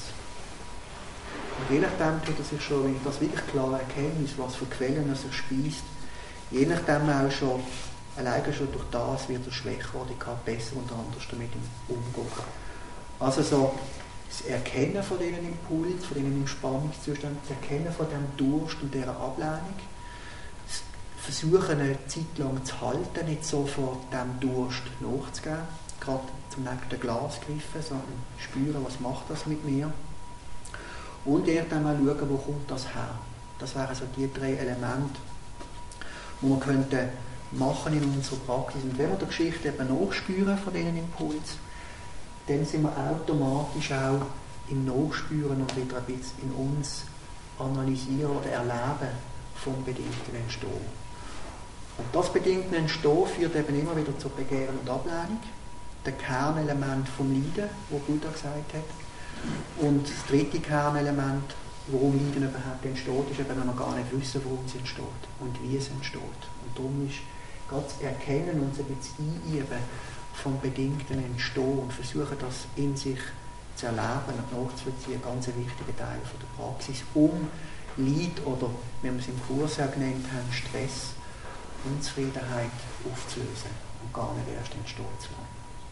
Und je nachdem tut er sich schon, wenn ich das wirklich klar erkenne, aus was für Quellen er sich speist, je nachdem auch schon, alleine schon durch das wird er schwächer oder ich kann besser und anders damit umgehen. Also so das Erkennen von diesen Impulsen, von diesen Entspannungszuständen, das Erkennen von dem Durst und dieser Ablehnung, das Versuchen eine Zeit lang zu halten, nicht sofort dem Durst nachzugeben, gerade zum nächsten Glas greifen, sondern spüren, was macht das mit mir. Und dann mal schauen, wo kommt das her. Das wären so die 3 Elemente, die wir könnten machen in unserer Praxis. Und wenn wir der Geschichte eben nachspüren von diesen Impulsen, dann sind wir automatisch auch im Nachspüren und wieder ein bisschen in uns analysieren oder erleben vom bedingten Entstehen. Und das bedingte Entstehen führt eben immer wieder zur Begehren und Ablehnung, das Kernelement vom Leiden, das Buddha gesagt hat. Und das dritte Kernelement, warum Leiden überhaupt entsteht, ist eben, wenn wir gar nicht wissen, warum es entsteht und wie es entsteht. Und darum ist gerade das Erkennen und ein bisschen Einüben vom bedingten Entstehen und versuchen, das in sich zu erleben und nachzuvollziehen, ein ganz wichtiger Teil von der Praxis, um Leid oder, wie wir es im Kurs auch genannt haben, Stress, Unzufriedenheit aufzulösen und gar nicht erst entstehen zu lassen.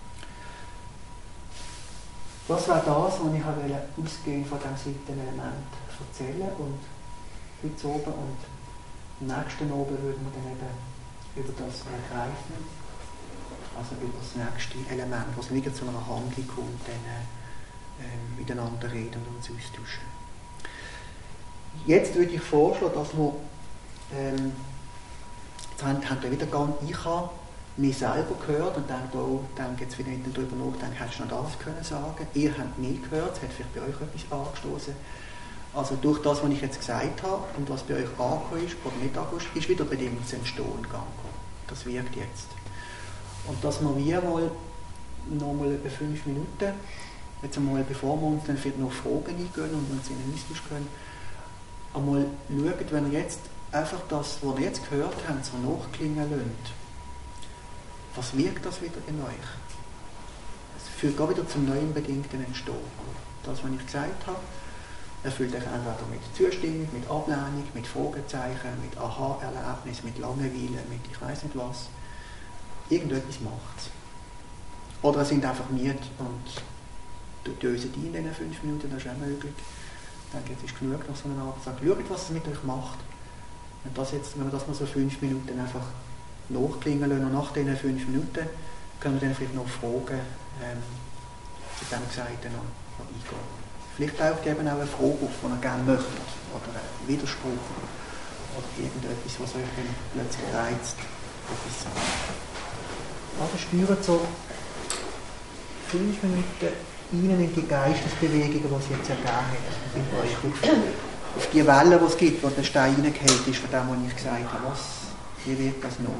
Das war das, was ich ausgehend von diesem 7. Element erzählen und heute oben und am nächsten Abend würden wir dann eben über das Ergreifen, also über das nächste Element, was wieder zu einer Handlung kommt, dann miteinander reden und uns austauschen. Jetzt würde ich vorschlagen, dass wir jetzt haben wir wieder gegangen, ich habe mich selber gehört und denke jetzt wieder nicht darüber nachdenken, hättest du noch das können sagen. Ihr habt mich gehört, es hat vielleicht bei euch etwas angestoßen. Also durch das, was ich jetzt gesagt habe und was bei euch angekommen ist oder nicht angekommen ist wieder bedingt das Entstehen gegangen. Das wirkt jetzt. Und dass wir wie mal nochmal etwa 5 Minuten, jetzt einmal, bevor wir uns dann vielleicht noch Fragen eingehen und uns in den Austausch können, einmal schauen, wenn ihr jetzt einfach das, was ihr jetzt gehört habt, so nachklingen lasst. Was wirkt das wieder in euch? Es führt gar wieder zum neuen bedingten Entstehen. Das, was ich gesagt habe, erfüllt euch entweder mit Zustimmung, mit Ablehnung, mit Fragezeichen, mit Aha-Erlebnis, mit Langeweile, mit ich weiß nicht was. Irgendetwas macht es. Oder es sind einfach müde und dösen in diesen 5 Minuten, das ist auch möglich. Ich denke, jetzt ist genug nach so einer Art. Sagt, schaut, was es mit euch macht. Und das jetzt, wenn wir das mal so 5 Minuten einfach nachklingen lassen und nach diesen 5 Minuten können wir dann vielleicht noch Fragen zu dem Gesagten noch eingehen. Vielleicht taucht eben auch eine Frage auf, die ihr gerne möchtet, oder ein Widerspruch, oder irgendetwas, was euch dann plötzlich reizt. Also spürt so 5 Minuten rein in die Geistesbewegungen, die es jetzt ergeben hat. Mit euch auf die Welle, die es gibt, wo der Stein reingefallen ist, von dem, was ich gesagt habe. Wie wird das noch?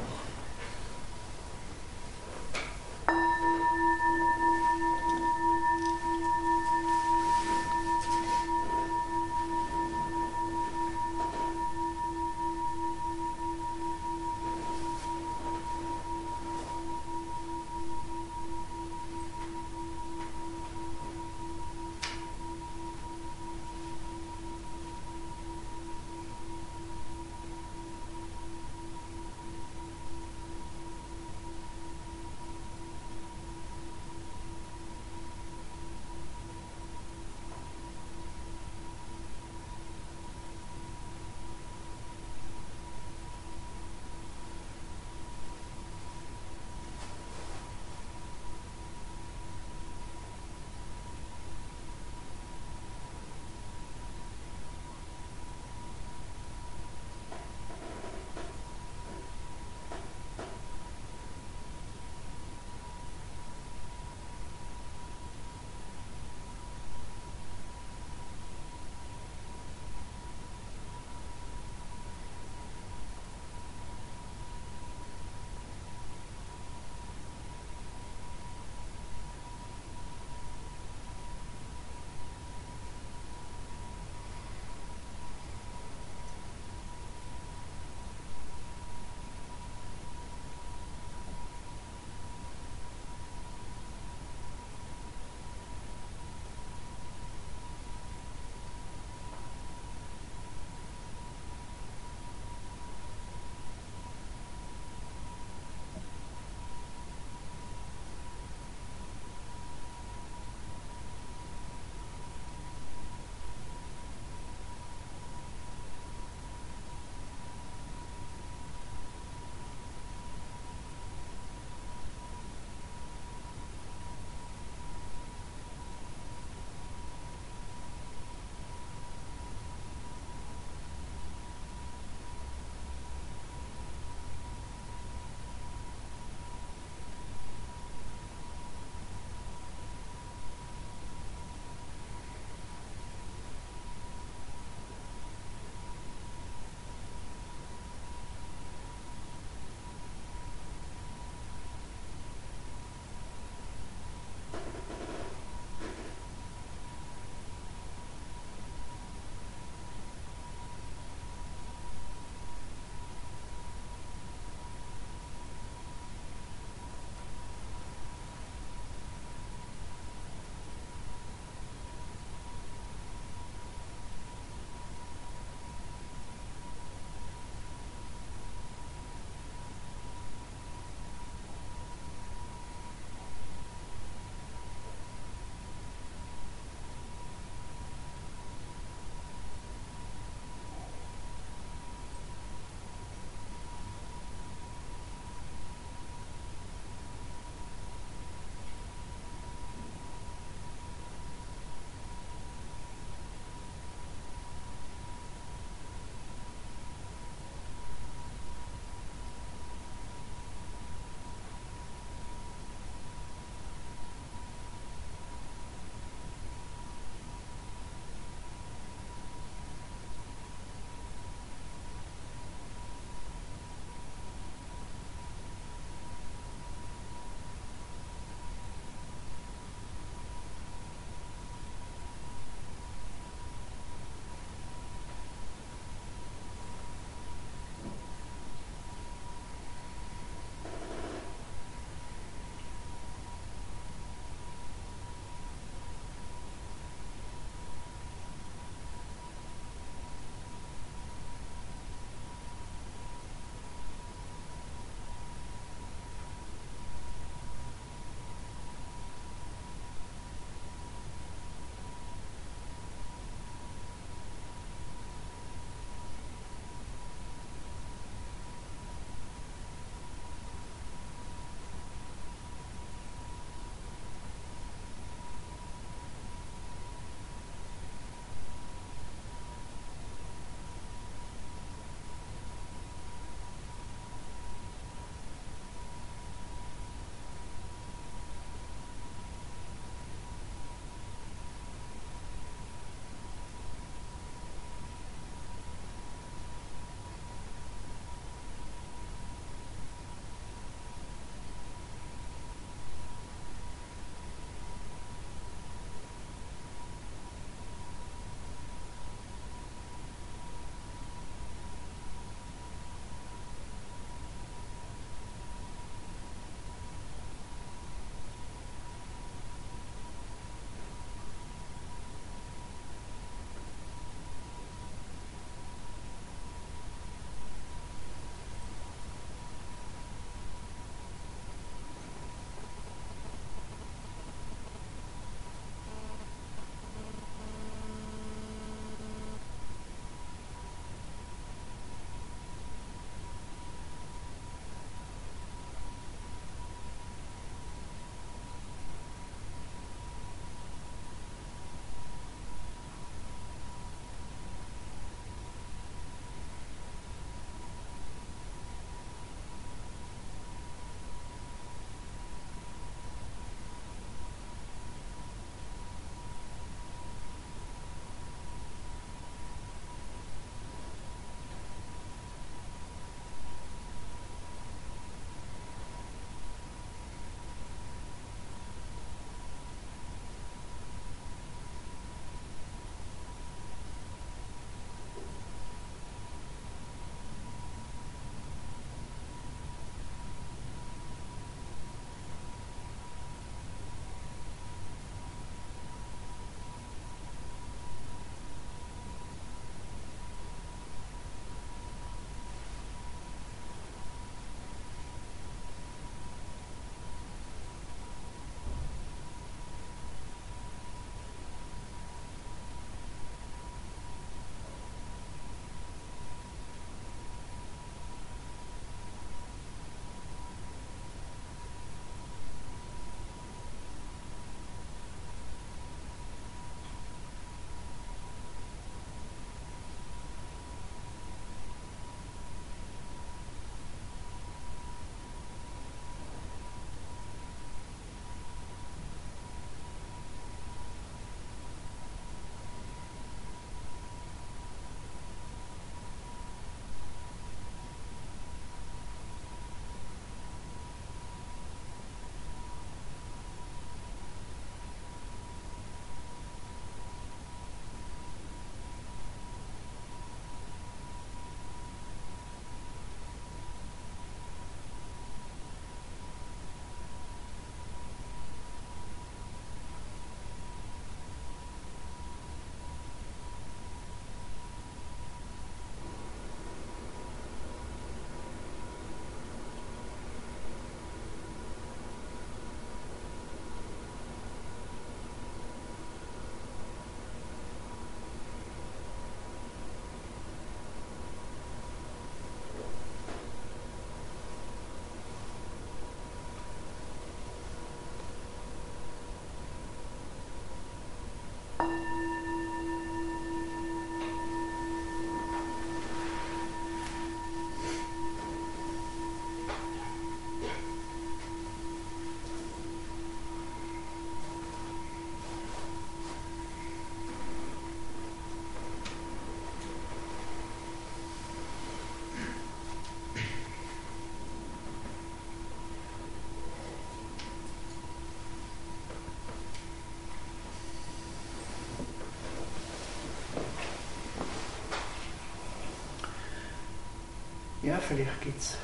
Ja, vielleicht gibt es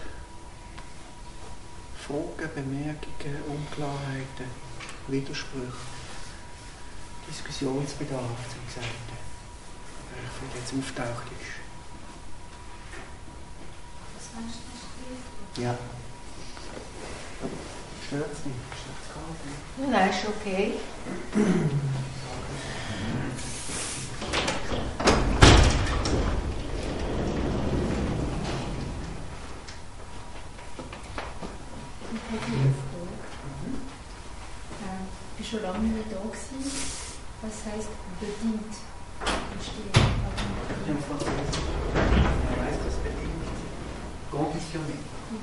Fragen, Bemerkungen, Unklarheiten, Widersprüche, Diskussionsbedarf, zum Gesagt, der vielleicht jetzt auftaucht ist. Was meinst du? Ja. Stört es nicht? Stört es gar nicht? Nein, ist okay. Ich habe eine Frage. Ich war schon lange nicht da gewesen. Was heisst bedingt? Im Französisch. Man weiß, was bedingt. Conditionné.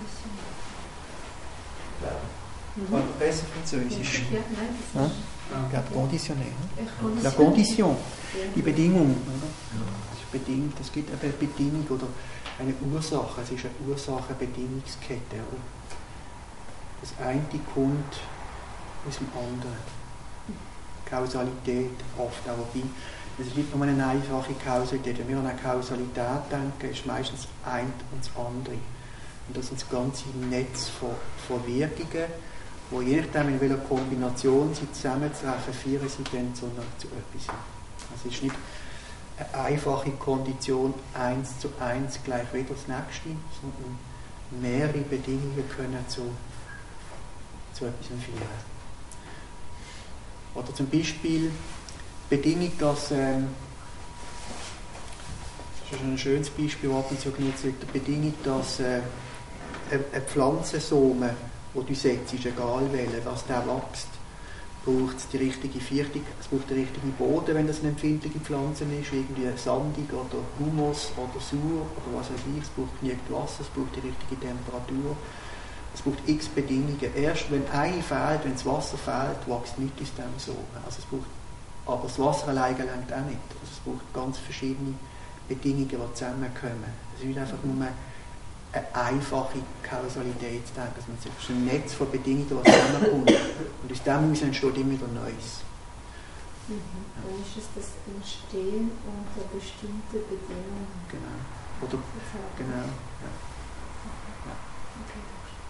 Oder besser Französisch. Ja, nein, das ist... Ja, conditionné. La condition. Die Bedingung. Das ist bedingt. Es gibt eine Bedingung oder eine Ursache. Es ist eine Ursache-Bedingungskette. Das eine kommt aus dem anderen. Kausalität oft auch dabei. Es ist nicht nur eine einfache Kausalität. Wenn wir an eine Kausalität denken, ist meistens das eine und das andere. Und das sind das ganze Netz von Wirkungen, wo je nachdem, in welcher Kombination sie zusammentreffen, führen sie dann zu etwas. Also es ist nicht eine einfache Kondition 1:1 gleich wieder das nächste, sondern mehrere Bedingungen können zu etwas führen. Oder zum Beispiel Bedingung, dass das ist ein schönes Beispiel, was man so genutzt wird, die Bedingung, dass eine Pflanzensamen, die du setzt, egal welche, dass der wächst, braucht es die richtige Viertung, es braucht den richtigen Boden, wenn das eine empfindliche Pflanze ist, irgendwie sandig oder Humus oder sauer oder was weiß ich, es braucht genügend Wasser, es braucht die richtige Temperatur, es braucht x Bedingungen. Erst wenn eine fehlt, wenn das Wasser fehlt, wächst nichts aus dem Samen. Also es braucht, aber das Wasser alleine reicht auch nicht. Also es braucht ganz verschiedene Bedingungen, die zusammenkommen. Es ist nicht einfach nur eine einfache Kausalität zu denken. Es ist ein Netz von Bedingungen, die zusammenkommt. Und aus dem heraus entsteht immer wieder Neues. Dann ist es das Entstehen unter bestimmten Bedingungen. Genau. Oder, genau. Ja. Ja. Okay.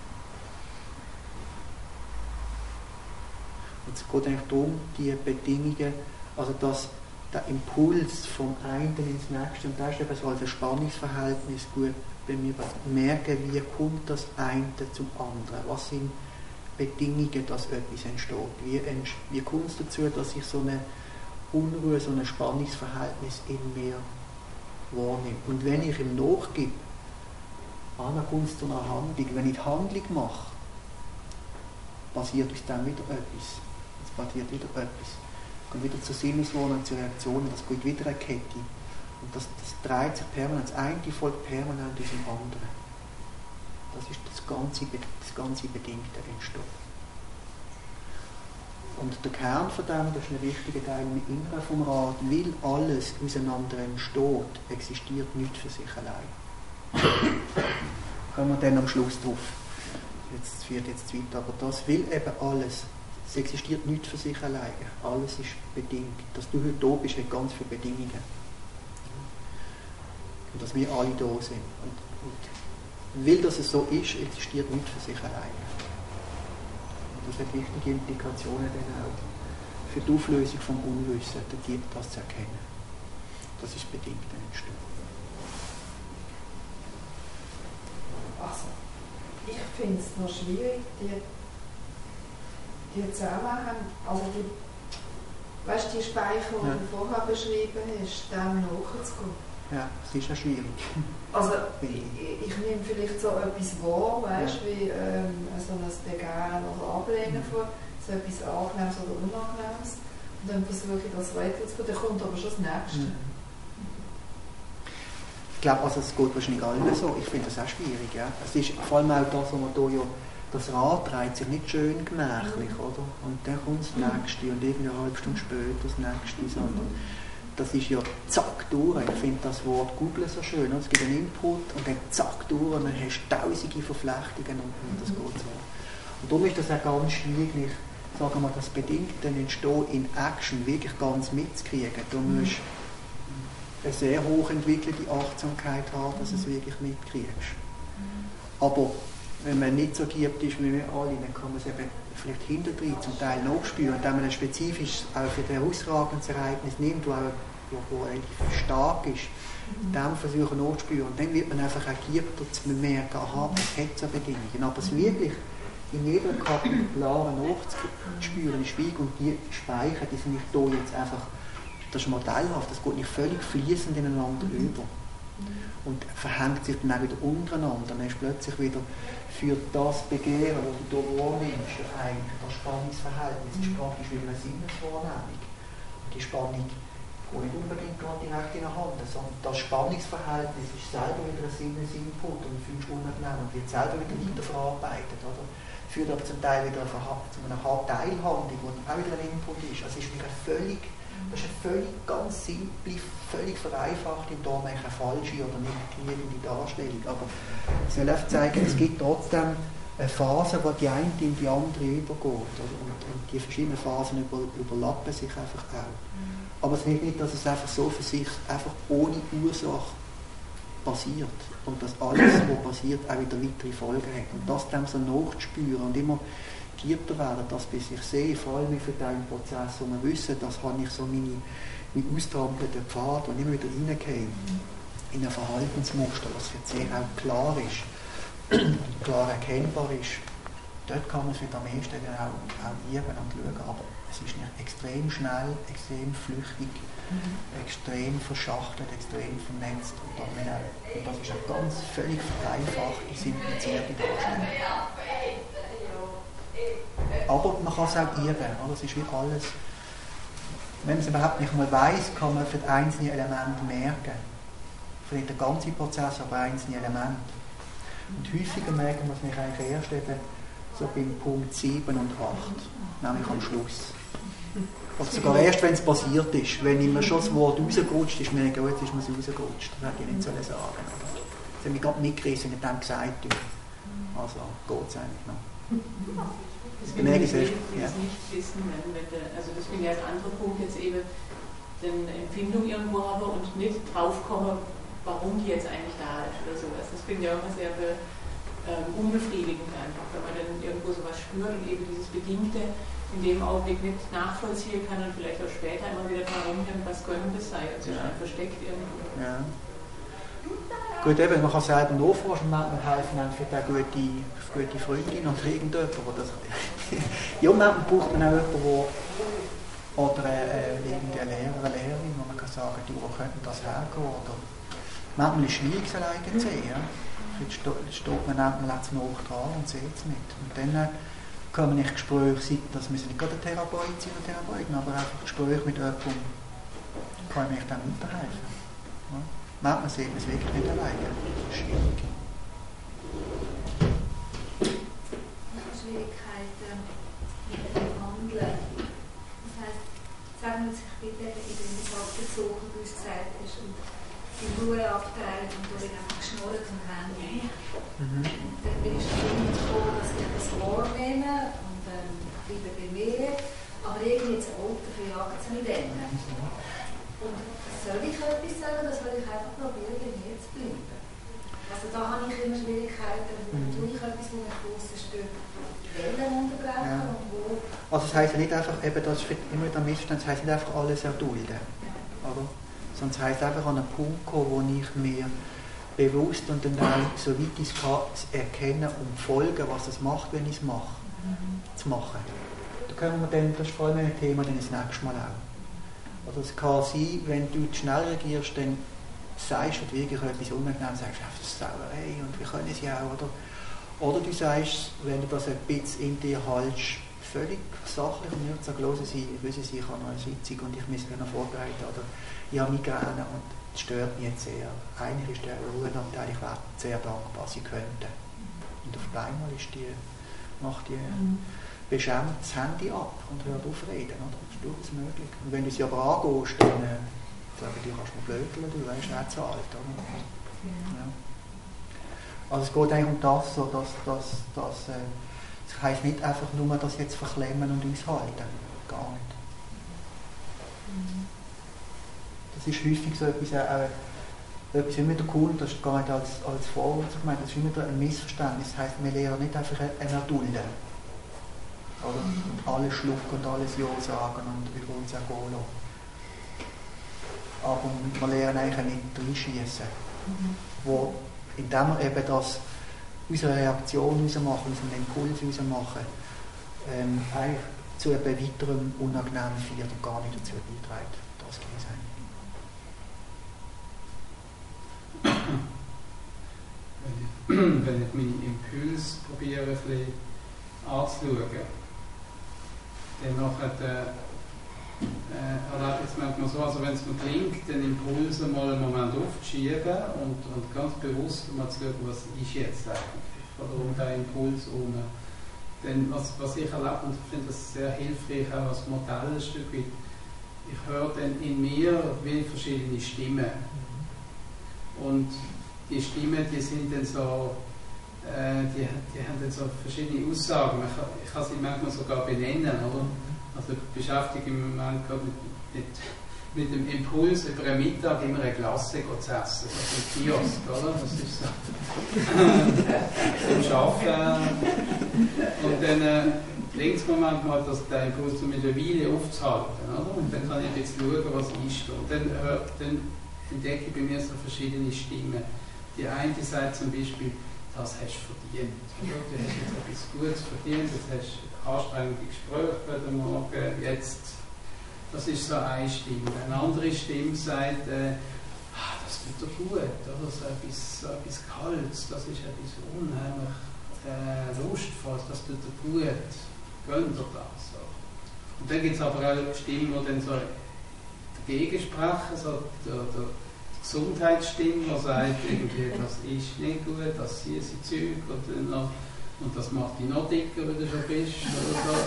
Und es geht eigentlich darum, die Bedingungen, also dass der Impuls vom einen ins nächste, und das ist eben so als ein Spannungsverhältnis gut bei mir, merken, wie kommt das eine zum anderen, was sind Bedingungen, dass etwas entsteht, wie kommt es dazu, dass ich so eine Unruhe, so ein Spannungsverhältnis in mir wahrnehme. Und wenn ich ihm nachgebe, dann kommt es zu einer Handlung. Wenn ich die Handlung mache, passiert aus dem wieder etwas. Es passiert wieder etwas. Es kommt wieder zu Sinneswohnungen, zu Reaktionen, das geht wieder eine Kette. Und das dreht sich permanent. Das eine folgt permanent aus dem anderen. Das ist das ganze Bedingte entstehen. Und der Kern von dem, das ist ein wichtiger Teil im Inneren vom Rat, weil alles auseinander entsteht, existiert nicht für sich allein. Kommen wir dann am Schluss drauf. Jetzt führt jetzt weiter, aber das will eben alles. Es existiert nicht für sich alleine. Alles ist bedingt. Dass du heute da bist, hat ganz viele Bedingungen. Und dass wir alle da sind. Und weil das so ist, existiert nicht für sich alleine. Und das hat wichtige Implikationen dann auch für die Auflösung vom Unwissen, das zu erkennen. Das ist bedingt entstehen. Also, ich finde es noch schwierig, die Zusammenhänge, also die Speicher, die du vorher beschrieben hast, dem nachzugehen. Ja, es ist ja schwierig. Also, ich nehme vielleicht so etwas wahr, weißt, wie so ein Begehren oder Ablehnen von so etwas Angenehmes oder Unangenehmes. Und dann versuche ich das weiterzugehen, dann kommt aber schon das Nächste. Ich glaube, also es geht wahrscheinlich allen so. Ich finde das auch schwierig. Ja. Es ist vor allem auch das, was man hier ja, das Rad dreht sich nicht schön gemächlich, oder? Und dann kommt das Nächste und irgendwie eine halbe Stunde später das Nächste, sondern das ist ja zack durch. Ich finde das Wort Google so schön. Es gibt einen Input und dann zack durch und dann hast du tausende Verflechtungen und das geht so. Und darum ist das auch ganz schwierig, sagen wir, das Bedingte Entstehen in Action wirklich ganz mitzukriegen. Du musst eine sehr hoch entwickelte Achtsamkeit haben, dass du es wirklich mitkriegst. Aber wenn man nicht so gibt ist wie wir alle, dann kann man es eben vielleicht hinterdrein zum Teil nachspüren, indem man ein spezifisches, auch für ein herausragendes Ereignis nimmt, das relativ stark ist, dann versuchen nachzuspüren. Und dann wird man einfach ergiebt und zu bemerken, aha, es hat so Bedingungen. Aber es wirklich in jeder Karte klaren nachzuspüren ist schwierig und die Speicher, die sind nicht da jetzt einfach, das ist modellhaft, das geht nicht völlig fließend ineinander über. Und verhängt sich dann auch wieder untereinander. Dann ist plötzlich wieder für das Begehren, das du hier wahrnimmst, eigentlich das Spannungsverhältnis ist praktisch wie eine Sinneswahrnehmung. Und die Spannung geht nicht unbedingt gerade direkt in der Hand, sondern das Spannungsverhältnis ist selber wieder ein Sinnesinput und 5 Stunden genommen und wird selber wieder weiterverarbeitet. Oder? Führt aber zum Teil wieder zu einer Teilhandlung, die auch wieder ein Input ist. Also es ist wieder das ist eine völlig ganz simple, völlig vereinfachte und darum eigentlich eine falsche oder nicht genügende Darstellung. Aber ich will einfach zeigen, es gibt trotzdem eine Phase, wo die eine in die andere übergeht. Und die verschiedenen Phasen überlappen sich einfach auch. Aber es ist nicht, dass es einfach so für sich einfach ohne Ursache passiert. Und dass alles, was passiert, auch wieder weitere Folgen hat. Und das dann so nachzuspüren und immer geübter werden, das bis ich sehe, vor allem für den Prozess, wo wir wissen, das habe ich so meine austrampelten Pfad, und immer wieder reingehe in ein Verhaltensmuster, was für sehr auch klar ist und klar erkennbar ist. Dort kann man es wieder am ehesten auch üben und schauen, aber es ist nicht extrem schnell, extrem flüchtig, extrem verschachtelt, extrem vernetzt und das ist eine ganz völlig vereinfachte, simplizierte Darstellung. Aber man kann es auch üben, oder? Es ist wie alles. Wenn man es überhaupt nicht mal weiss, kann man für das einzelne Element merken. Vielleicht der ganze Prozess, aber einzelne Elemente. Und häufiger merken wir es nicht eigentlich erst eben so beim Punkt 7 und 8, nämlich am Schluss. Oder sogar erst, wenn es passiert ist. Wenn immer schon das Wort rausgerutscht ist, merke ich, jetzt ist mir es rausgerutscht. Das hätte ich nicht sagen sollen. Das hat mich gerade mitgerissen und dann gesagt. Also geht es eigentlich noch. Das bin ich das nicht wissen, also das bin ja ein anderer Punkt jetzt eben, eine Empfindung irgendwo habe und nicht draufkomme, warum die jetzt eigentlich da ist oder sowas. Das finde ich auch immer sehr unbefriedigend einfach, wenn man dann irgendwo sowas spürt und eben dieses Bedingte in dem Augenblick nicht nachvollziehen kann und vielleicht auch später immer wieder darum denkt, was könnte das sein, also ja. Versteckt irgendwo. Ja. Gut, eben, man kann selber nachforschen, man helfen für eine gute Freundin oder irgendjemand. Ja, manchmal braucht man auch jemanden, oder irgendeine Lehrer, eine Lehrerin, wo man kann sagen, wo könnte das hergehen. Oder manchmal ist es schwierig, es alleine zu sehen. Ja. Jetzt steht man jetzt noch dran und sieht es nicht. Und dann kann man nicht Gespräche sein, das müssen nicht gerade ein Therapeut sein oder Therapeuten, aber einfach Gespräche mit jemandem kann mir dann weiterhelfen. Ja. Manchmal sieht man es wirklich nicht alleine. Das ist schwierig. Ich habe Schwierigkeiten mit dem Handeln. Das heisst, sagen wir, ich bin in den Besuch, wie du es gesagt hast, und die Ruheabteilung und da bin ich einfach geschnurrt und Handy. Dann bin ich schon gekommen, dass ich das wahrnehme und bleibe bei mir, aber irgendwie zu alt dafür jagt es nicht ändern. Und soll ich etwas sagen, oder soll ich einfach probieren, bei mir zu bleiben? Also da habe ich immer Schwierigkeiten, wo tue ich etwas, wo mich draussen stört, Wellen unterbrechen und wo... Also das heisst ja nicht einfach, eben, das ist immer wieder ein Missverständnis, das heisst nicht einfach alles erdulden, oder? Sondern es heisst einfach an einen Punkt kommen, wo ich mir bewusst und dann auch, so weit ich es kann, erkennen und folgen, was es macht, wenn ich es mache, zu machen. Da können wir dann, das ist vor allem ein Thema, dann das nächste Mal auch. Oder es kann sein, wenn du schnell reagierst, dann sagst du wirklich etwas Unangenehmes, sagst, das ist Sauerei und wir können es ja auch. Oder du sagst, wenn du das ein bisschen in dir hältst, völlig sachlich und nicht sagen, hören Sie, wissen Sie, ich habe noch eine Sitzung und ich muss mich noch vorbereiten oder ich habe Migräne und das stört mich jetzt sehr. Eigentlich ist der Ruheanteil, ich wäre sehr dankbar, Sie könnten. Und auf einmal macht die beschämt das Handy ab und hört auf reden. Oder? Das ist durchaus möglich. Und wenn du sie aber angehst, dann sagen die, kannst du mal blödeln, du weißt nicht so alt. Oder? Ja. Also es geht eigentlich um das, so, das heisst nicht einfach nur, das jetzt verklemmen und aushalten. Gar nicht. Das ist häufig so etwas, etwas immer wieder cool, das ist gar nicht als Vorwurf gemeint, das ist immer wieder ein Missverständnis. Das heisst, wir lernen nicht einfach ein Erdulden. Oder? Und alles schlucken und alles Ja sagen und über uns auch gehen lassen. Aber wir lernen eigentlich nicht reinschiessen. Wo, indem wir eben das, unsere Reaktion rausmachen, unseren Impuls rausmachen, eigentlich zu einem weiteren unangenehmen vielleicht und gar nicht dazu beiträgt. Das kann sein. Wenn ich meinen Impuls probiere, ein bisschen anzuschauen, dann nachher erlebe ich es manchmal so, also wenn es mir gelingt, den Impuls mal einen Moment aufzuschieben und ganz bewusst mal zu schauen, was ist jetzt eigentlich, oder um den Impuls herum. Denn was ich erlebe, und ich finde das sehr hilfreich auch als Modell ein Stück weit, ich höre dann in mir wie verschiedene Stimmen. Und die Stimmen, die sind dann so, die haben dann so verschiedene Aussagen. Ich kann sie manchmal sogar benennen, oder? Also ich beschäftige mich im Moment gerade mit dem Impuls, über einen Mittag immer eine Glasse zu essen, so im Kiosk, oder? Das ist so zum Arbeiten. Und dann gelingt es mir manchmal, der Impuls um eine Weile aufzuhalten, oder? Und dann kann ich jetzt schauen, was ist. Und dann entdecke ich bei mir so verschiedene Stimmen. Die eine sagt zum Beispiel, das hast du verdient. Du hast jetzt etwas Gutes verdient, jetzt hast du anstrengende Gespräche heute Morgen, jetzt, das ist so eine Stimme. Eine andere Stimme sagt, das tut dir gut, oder? So etwas Kaltes, das ist etwas unheimlich Lustvolles, das tut dir gut, gönn dir das. So. Und dann gibt es aber auch Stimmen, die dann so dagegen sprechen, so der Gesundheitsstimme, die sagt, irgendwie, das ist nicht gut, das hier sind Zeug und das macht dich noch dicker, wenn du schon bist. Oder so.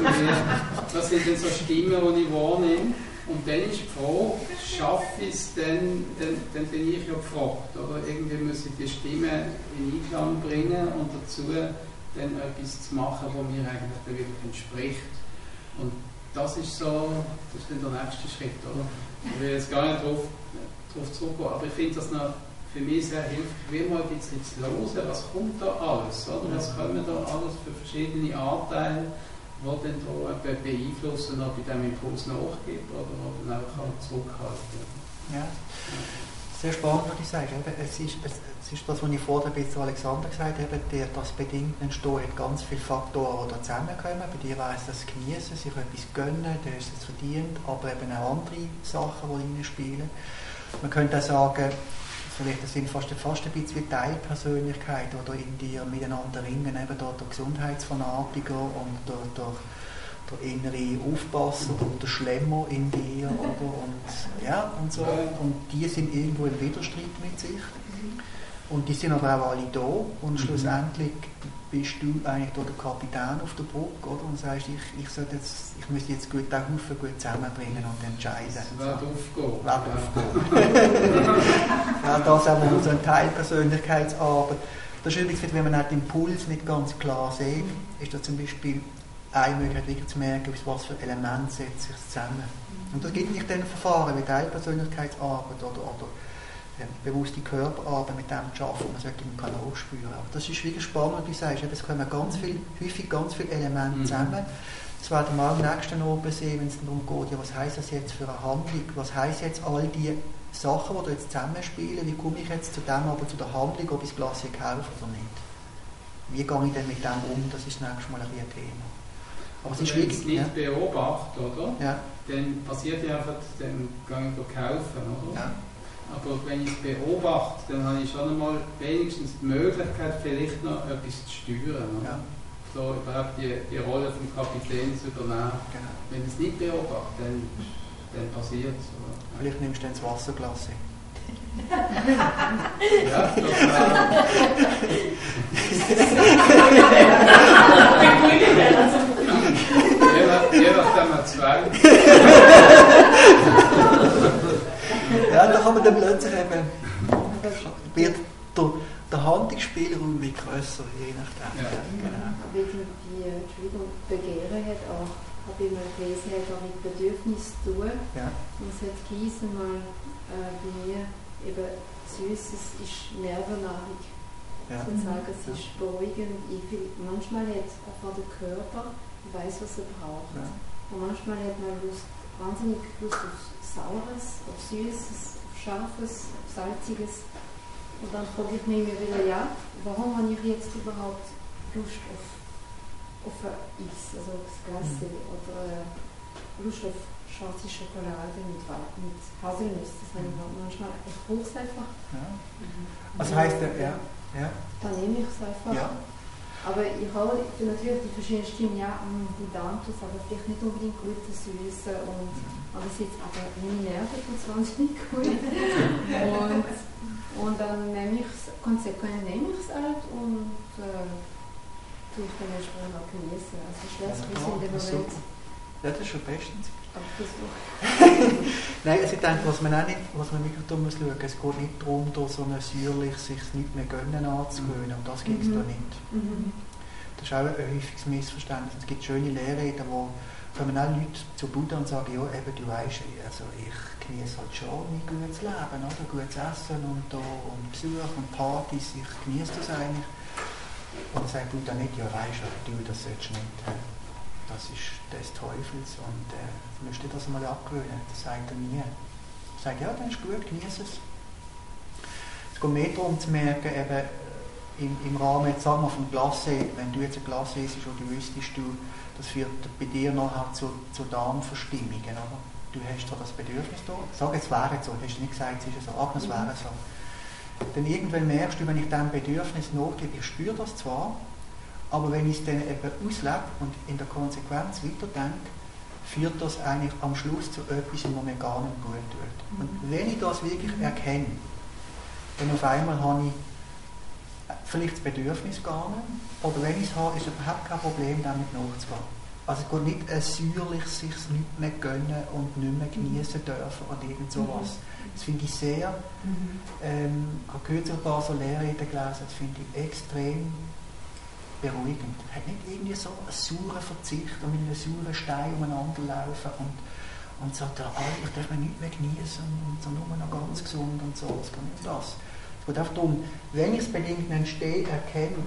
Das sind dann so Stimmen, die ich wahrnehme. Und dann ist die Frage, schaffe ich es dann bin ich ja gefragt. Oder? Irgendwie muss ich die Stimme in Einklang bringen und dazu dann etwas zu machen, was mir eigentlich dann wirklich entspricht. Und das ist so, das ist dann der nächste Schritt. Oder? Ich will jetzt gar nicht darauf zurückgehen, aber ich finde das noch für mich sehr hilfreich, wie mal ein bisschen zu hören, was kommt da alles, oder? Was kommen da alles für verschiedene Anteile, die dann da beeinflussen, ob ich dem Impuls nachgebe oder ob ich auch zurückhalten kann. Ja. Sehr spannend, was ich sage. Es ist das, was ich vorher ein bisschen Alexander gesagt habe, das bedingt entstehen ganz viele Faktoren, die da zusammenkommen. Bei dir weiss das Genießen, sich etwas gönnen, du hast es verdient, aber eben auch andere Sachen, die reinspielen. Man könnte auch sagen, vielleicht das sind fast ein bisschen wie Teilpersönlichkeiten, die in dir miteinander ringen, eben der Gesundheitsfanatiker und der innere Aufpasser oder der Schlemmer in dir, oder? Und so. Und die sind irgendwo im Widerstreit mit sich. Und die sind aber auch alle da. Und schlussendlich bist du eigentlich der Kapitän auf der Brücke, oder? Und sagst, ich müsste jetzt den Haufen gut zusammenbringen und entscheiden. Das wird aufgehen. Ja, das ist auch unsere Teilpersönlichkeitsarbeit. Das ist übrigens, wenn man den Impuls nicht ganz klar sieht, ist das zum Beispiel eine Möglichkeit, wirklich zu merken, aus was für Elemente setzt sich zusammen. Und das gibt nicht dann Verfahren wie Teilpersönlichkeitsarbeit oder bewusste Körperarbeit mit dem zu arbeiten, man sollte man nachspüren. Aber das ist wirklich spannend, wie du sagst, es kommen häufig ganz viele Elemente zusammen. Das werden wir auch im nächsten Abend sehen, wenn es darum geht, ja, was heisst das jetzt für eine Handlung, was heisst jetzt all die Sachen, die da jetzt zusammenspielen, wie komme ich jetzt zu dem, aber zu der Handlung, ob ich das Glas kaufe oder nicht. Wie gehe ich denn mit dem um, das ist das nächste Mal ein Thema. Aber es ist wenn ich es nicht beobachte, oder? Ja. Dann passiert ja einfach, dann gehe ich kaufen, oder? Ja. Aber wenn ich es beobachte, dann habe ich schon einmal wenigstens die Möglichkeit, vielleicht noch etwas zu steuern. Ja. So überhaupt die Rolle vom Kapitän zu übernehmen. Genau. Wenn ich es nicht beobachte, dann passiert es. Vielleicht nimmst du dann das Wasserglas. Ja, das je nachdem zwei. Ja, da kann man dann plötzlich eben, wird der Handlungsspielraum wie grösser, je nachdem. Ja. Genau. Weil die Begehren hat auch, habe ich mal gelesen, hat auch mit Bedürfnis zu tun. Ja. Und es hat geheißen mal bei mir, eben Süßes ist Nervennahrung. Ja. Sozusagen, es ist beruhigend. Manchmal hat einfach der Körper, weiß, was er braucht. Ja. Und manchmal hat man wahnsinnig Lust auf Saures, auf Süßes, auf Scharfes, auf Salziges. Und dann frage ich mich immer wieder, ja, warum habe ich jetzt überhaupt Lust auf ein Eis, also auf das Glas oder Lust auf schwarze Schokolade mit Haselnuss. Das habe ich manchmal, ich brauche es einfach. Ja. Also heisst ja. Dann nehme ich es einfach. Ja. Aber ich habe natürlich die verschiedenen Stimmen, ja, die Darmtus, aber vielleicht nicht unbedingt gute Süße und andererseits, aber meine Nerven tut es wahnsinnig gut. und dann nehme ich es, konsequent nehme ich es halt und tue ich dann entsprechend auch genießen. Also schwer zu wissen in dem Moment. Ja, das ist schon bestens. Nein, also ich denke, was man wirklich da muss schauen, es geht nicht darum, da so ein säuerlich sich nicht mehr gönnen anzugewöhnen, und das gibt es da nicht. Das ist auch ein häufiges Missverständnis. Es gibt schöne Lehrreden, wo kommen auch Leute zu Buddha und sagen, ja, eben, du weißt, also ich genieße halt schon mein gutes Leben, oder? Gutes Essen und Besuch und Partys, ich genieße das eigentlich. Und dann sagt Buddha nicht, ja, weißt du, das sollst du nicht. Das ist des Teufels und du musst dir das mal abgewöhnen. Das sagt er nie. Er sagt, ja, dann ist gut, genieße es. Es geht mehr darum zu merken, eben im Rahmen, jetzt sagen wir vom Glacé, wenn du jetzt ein Glacé isst und du wüsstest, das führt bei dir nachher zu Darmverstimmungen. Oder? Du hast so das Bedürfnis da. Sag, es wäre so, du hast nicht gesagt, es ist so, aber es wäre so. Dann irgendwann merkst du, wenn ich diesem Bedürfnis nachgebe, ich spüre das zwar, aber wenn ich es dann eben auslebe und in der Konsequenz weiterdenke, führt das eigentlich am Schluss zu etwas, was mir gar nicht gut tut. Und wenn ich das wirklich erkenne, dann auf einmal habe ich vielleicht das Bedürfnis gar nicht, oder wenn ich es habe, ist überhaupt kein Problem, damit nachzugehen. Also es geht nicht ein säuerliches sich nicht mehr gönnen und nicht mehr genießen dürfen oder irgend sowas. Das finde ich sehr, ich habe kürzlich ein paar so Lehrreden gelesen, das finde ich extrem beruhigend. Er hat nicht irgendwie so einen sauren Verzicht und mit einem sauren Stein umeinander laufen und sagt, ich darf mir nicht mehr genießen und so nur noch ganz gesund und so. Es geht nicht um das. Es geht einfach darum, wenn ich es bedingt entstehe, erkenne,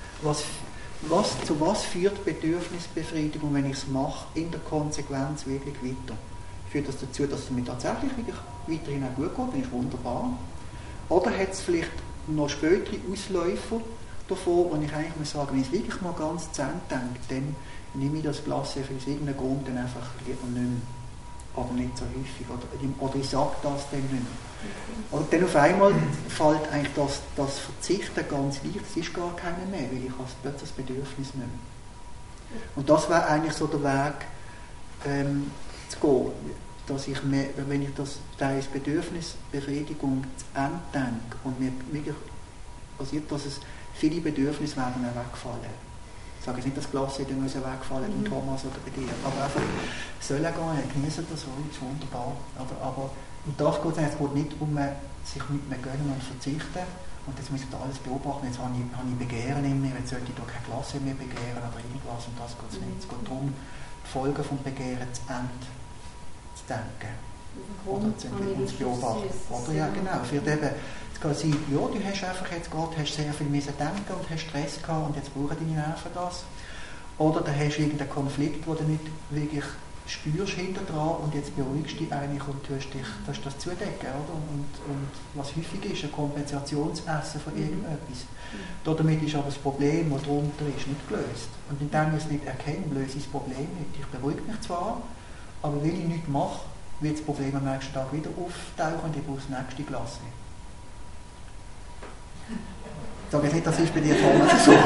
zu was führt Bedürfnisbefriedigung, wenn ich es mache, in der Konsequenz wirklich weiter. Führt das dazu, dass es mir tatsächlich weiterhin auch gut geht, dann ist wunderbar. Oder hat es vielleicht noch spätere Ausläufer davon, und ich eigentlich muss sagen, wenn ich es wirklich mal ganz zu Ende denke, dann nehme ich das Glacé aus irgendeinem Grund dann einfach lieber nicht mehr. Oder nicht so häufig. Oder ich sage das dann nicht mehr. Und dann auf einmal fällt eigentlich das Verzichten ganz leicht, es ist gar keiner mehr, weil ich habe plötzlich das Bedürfnis nicht mehr. Und das wäre eigentlich so der Weg zu gehen, dass ich mehr, wenn ich das Bedürfnisbefriedigung zu Ende denke und mir wirklich passiert, dass es viele Bedürfnisse werden wegfallen. Ich sage jetzt nicht, dass Glacé dann wegfallen beim Thomas oder bei dir, aber einfach, es soll gehen, genießen das so, ist wunderbar. Aber und das geht es geht nicht um sich nicht mehr gönnen und verzichten. Und jetzt muss ich da alles beobachten. Jetzt habe ich Begehren in mir, jetzt sollte ich da kein Glacé mehr begehren oder irgendwas. Und das geht es nicht. Es geht darum, die Folgen vom Begehren zu Ende zu denken. Oder zu beobachten. Oder ja, genau. Für eben, es kann sein, ja, du hast einfach jetzt gerade sehr viel müssen denken und hast Stress gehabt und jetzt brauchen deine Nerven das. Oder da hast du irgendeinen Konflikt, den du nicht wirklich spürst hinter dran und jetzt beruhigst du dich eigentlich und tust das zudecken, oder? Und was häufig ist, ein Kompensationsessen von irgendetwas. Damit ist aber das Problem, das darunter ist, nicht gelöst. Und indem ich es nicht erkenne, löse ich das Problem nicht. Ich beruhige mich zwar, aber wenn ich nichts mache, wird das Problem am nächsten Tag wieder auftauchen und ich brauche das nächste Glacé. Ich sage jetzt nicht, das ist bei dir Thomas so.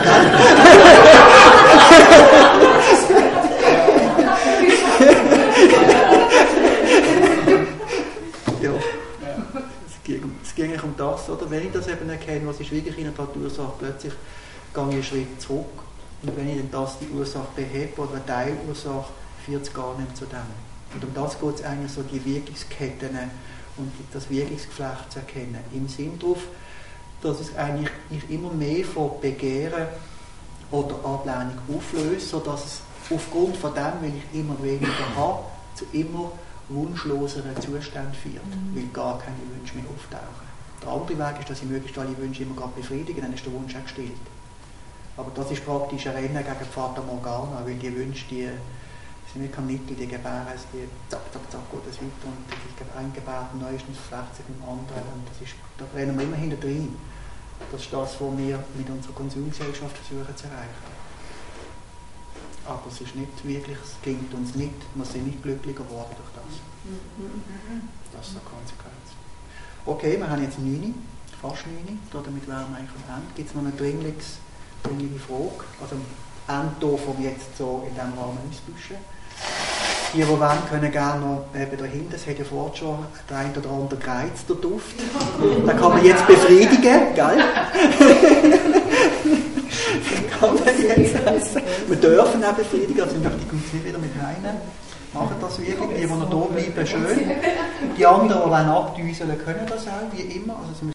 Ja, es ging eigentlich um das, oder? Wenn ich das eben erkenne, was ist wirklich in der Ursache, plötzlich gehe ich einen Schritt zurück und wenn ich dann die Ursache behebe oder eine Teilursache, führt es gar nicht zu dem. Und um das geht es eigentlich so, die Wirkungsketten und das Wirkungsgeflecht zu erkennen. Im Sinn darauf, dass es eigentlich immer mehr von Begehren oder Ablehnung auflöst, sodass es aufgrund von dem, weil ich immer weniger habe, zu immer wunschloseren Zuständen führt, weil gar keine Wünsche mehr auftauchen. Der andere Weg ist, dass ich möglichst alle Wünsche immer gerade befriedigen, dann ist der Wunsch auch gestillt. Aber das ist praktisch ein Rennen gegen Fata Morgana, weil die Wünsche, die sind wie Kanickel, die gebären, die zack, zack, zack geht es weiter und das Eingebärden neuestens verflecht sich mit dem anderen und da rennen wir immer hinter drin. Das ist das, was wir mit unserer Konsumgesellschaft versuchen zu erreichen. Aber es ist nicht wirklich, es klingt uns nicht, wir sind nicht glücklicher geworden durch das. Das ist eine Konsequenz. Okay, wir haben jetzt 9, fast 9, damit wären wir eigentlich am Ende. Gibt es noch eine dringliche Frage? Also am Ende von jetzt so in diesem Rahmen austauschen. Die wollen, können gerne noch dahinter, es hat ja vorhin schon der ein oder andere gereizt, der Duft. Den kann man jetzt befriedigen, gell? Kann man jetzt essen. Wir dürfen auch befriedigen, also ich möchte die nicht wieder mit heim. Machen das wirklich, die noch da bleiben, schön. Die anderen, die abdüseln, können das auch, wie immer. Also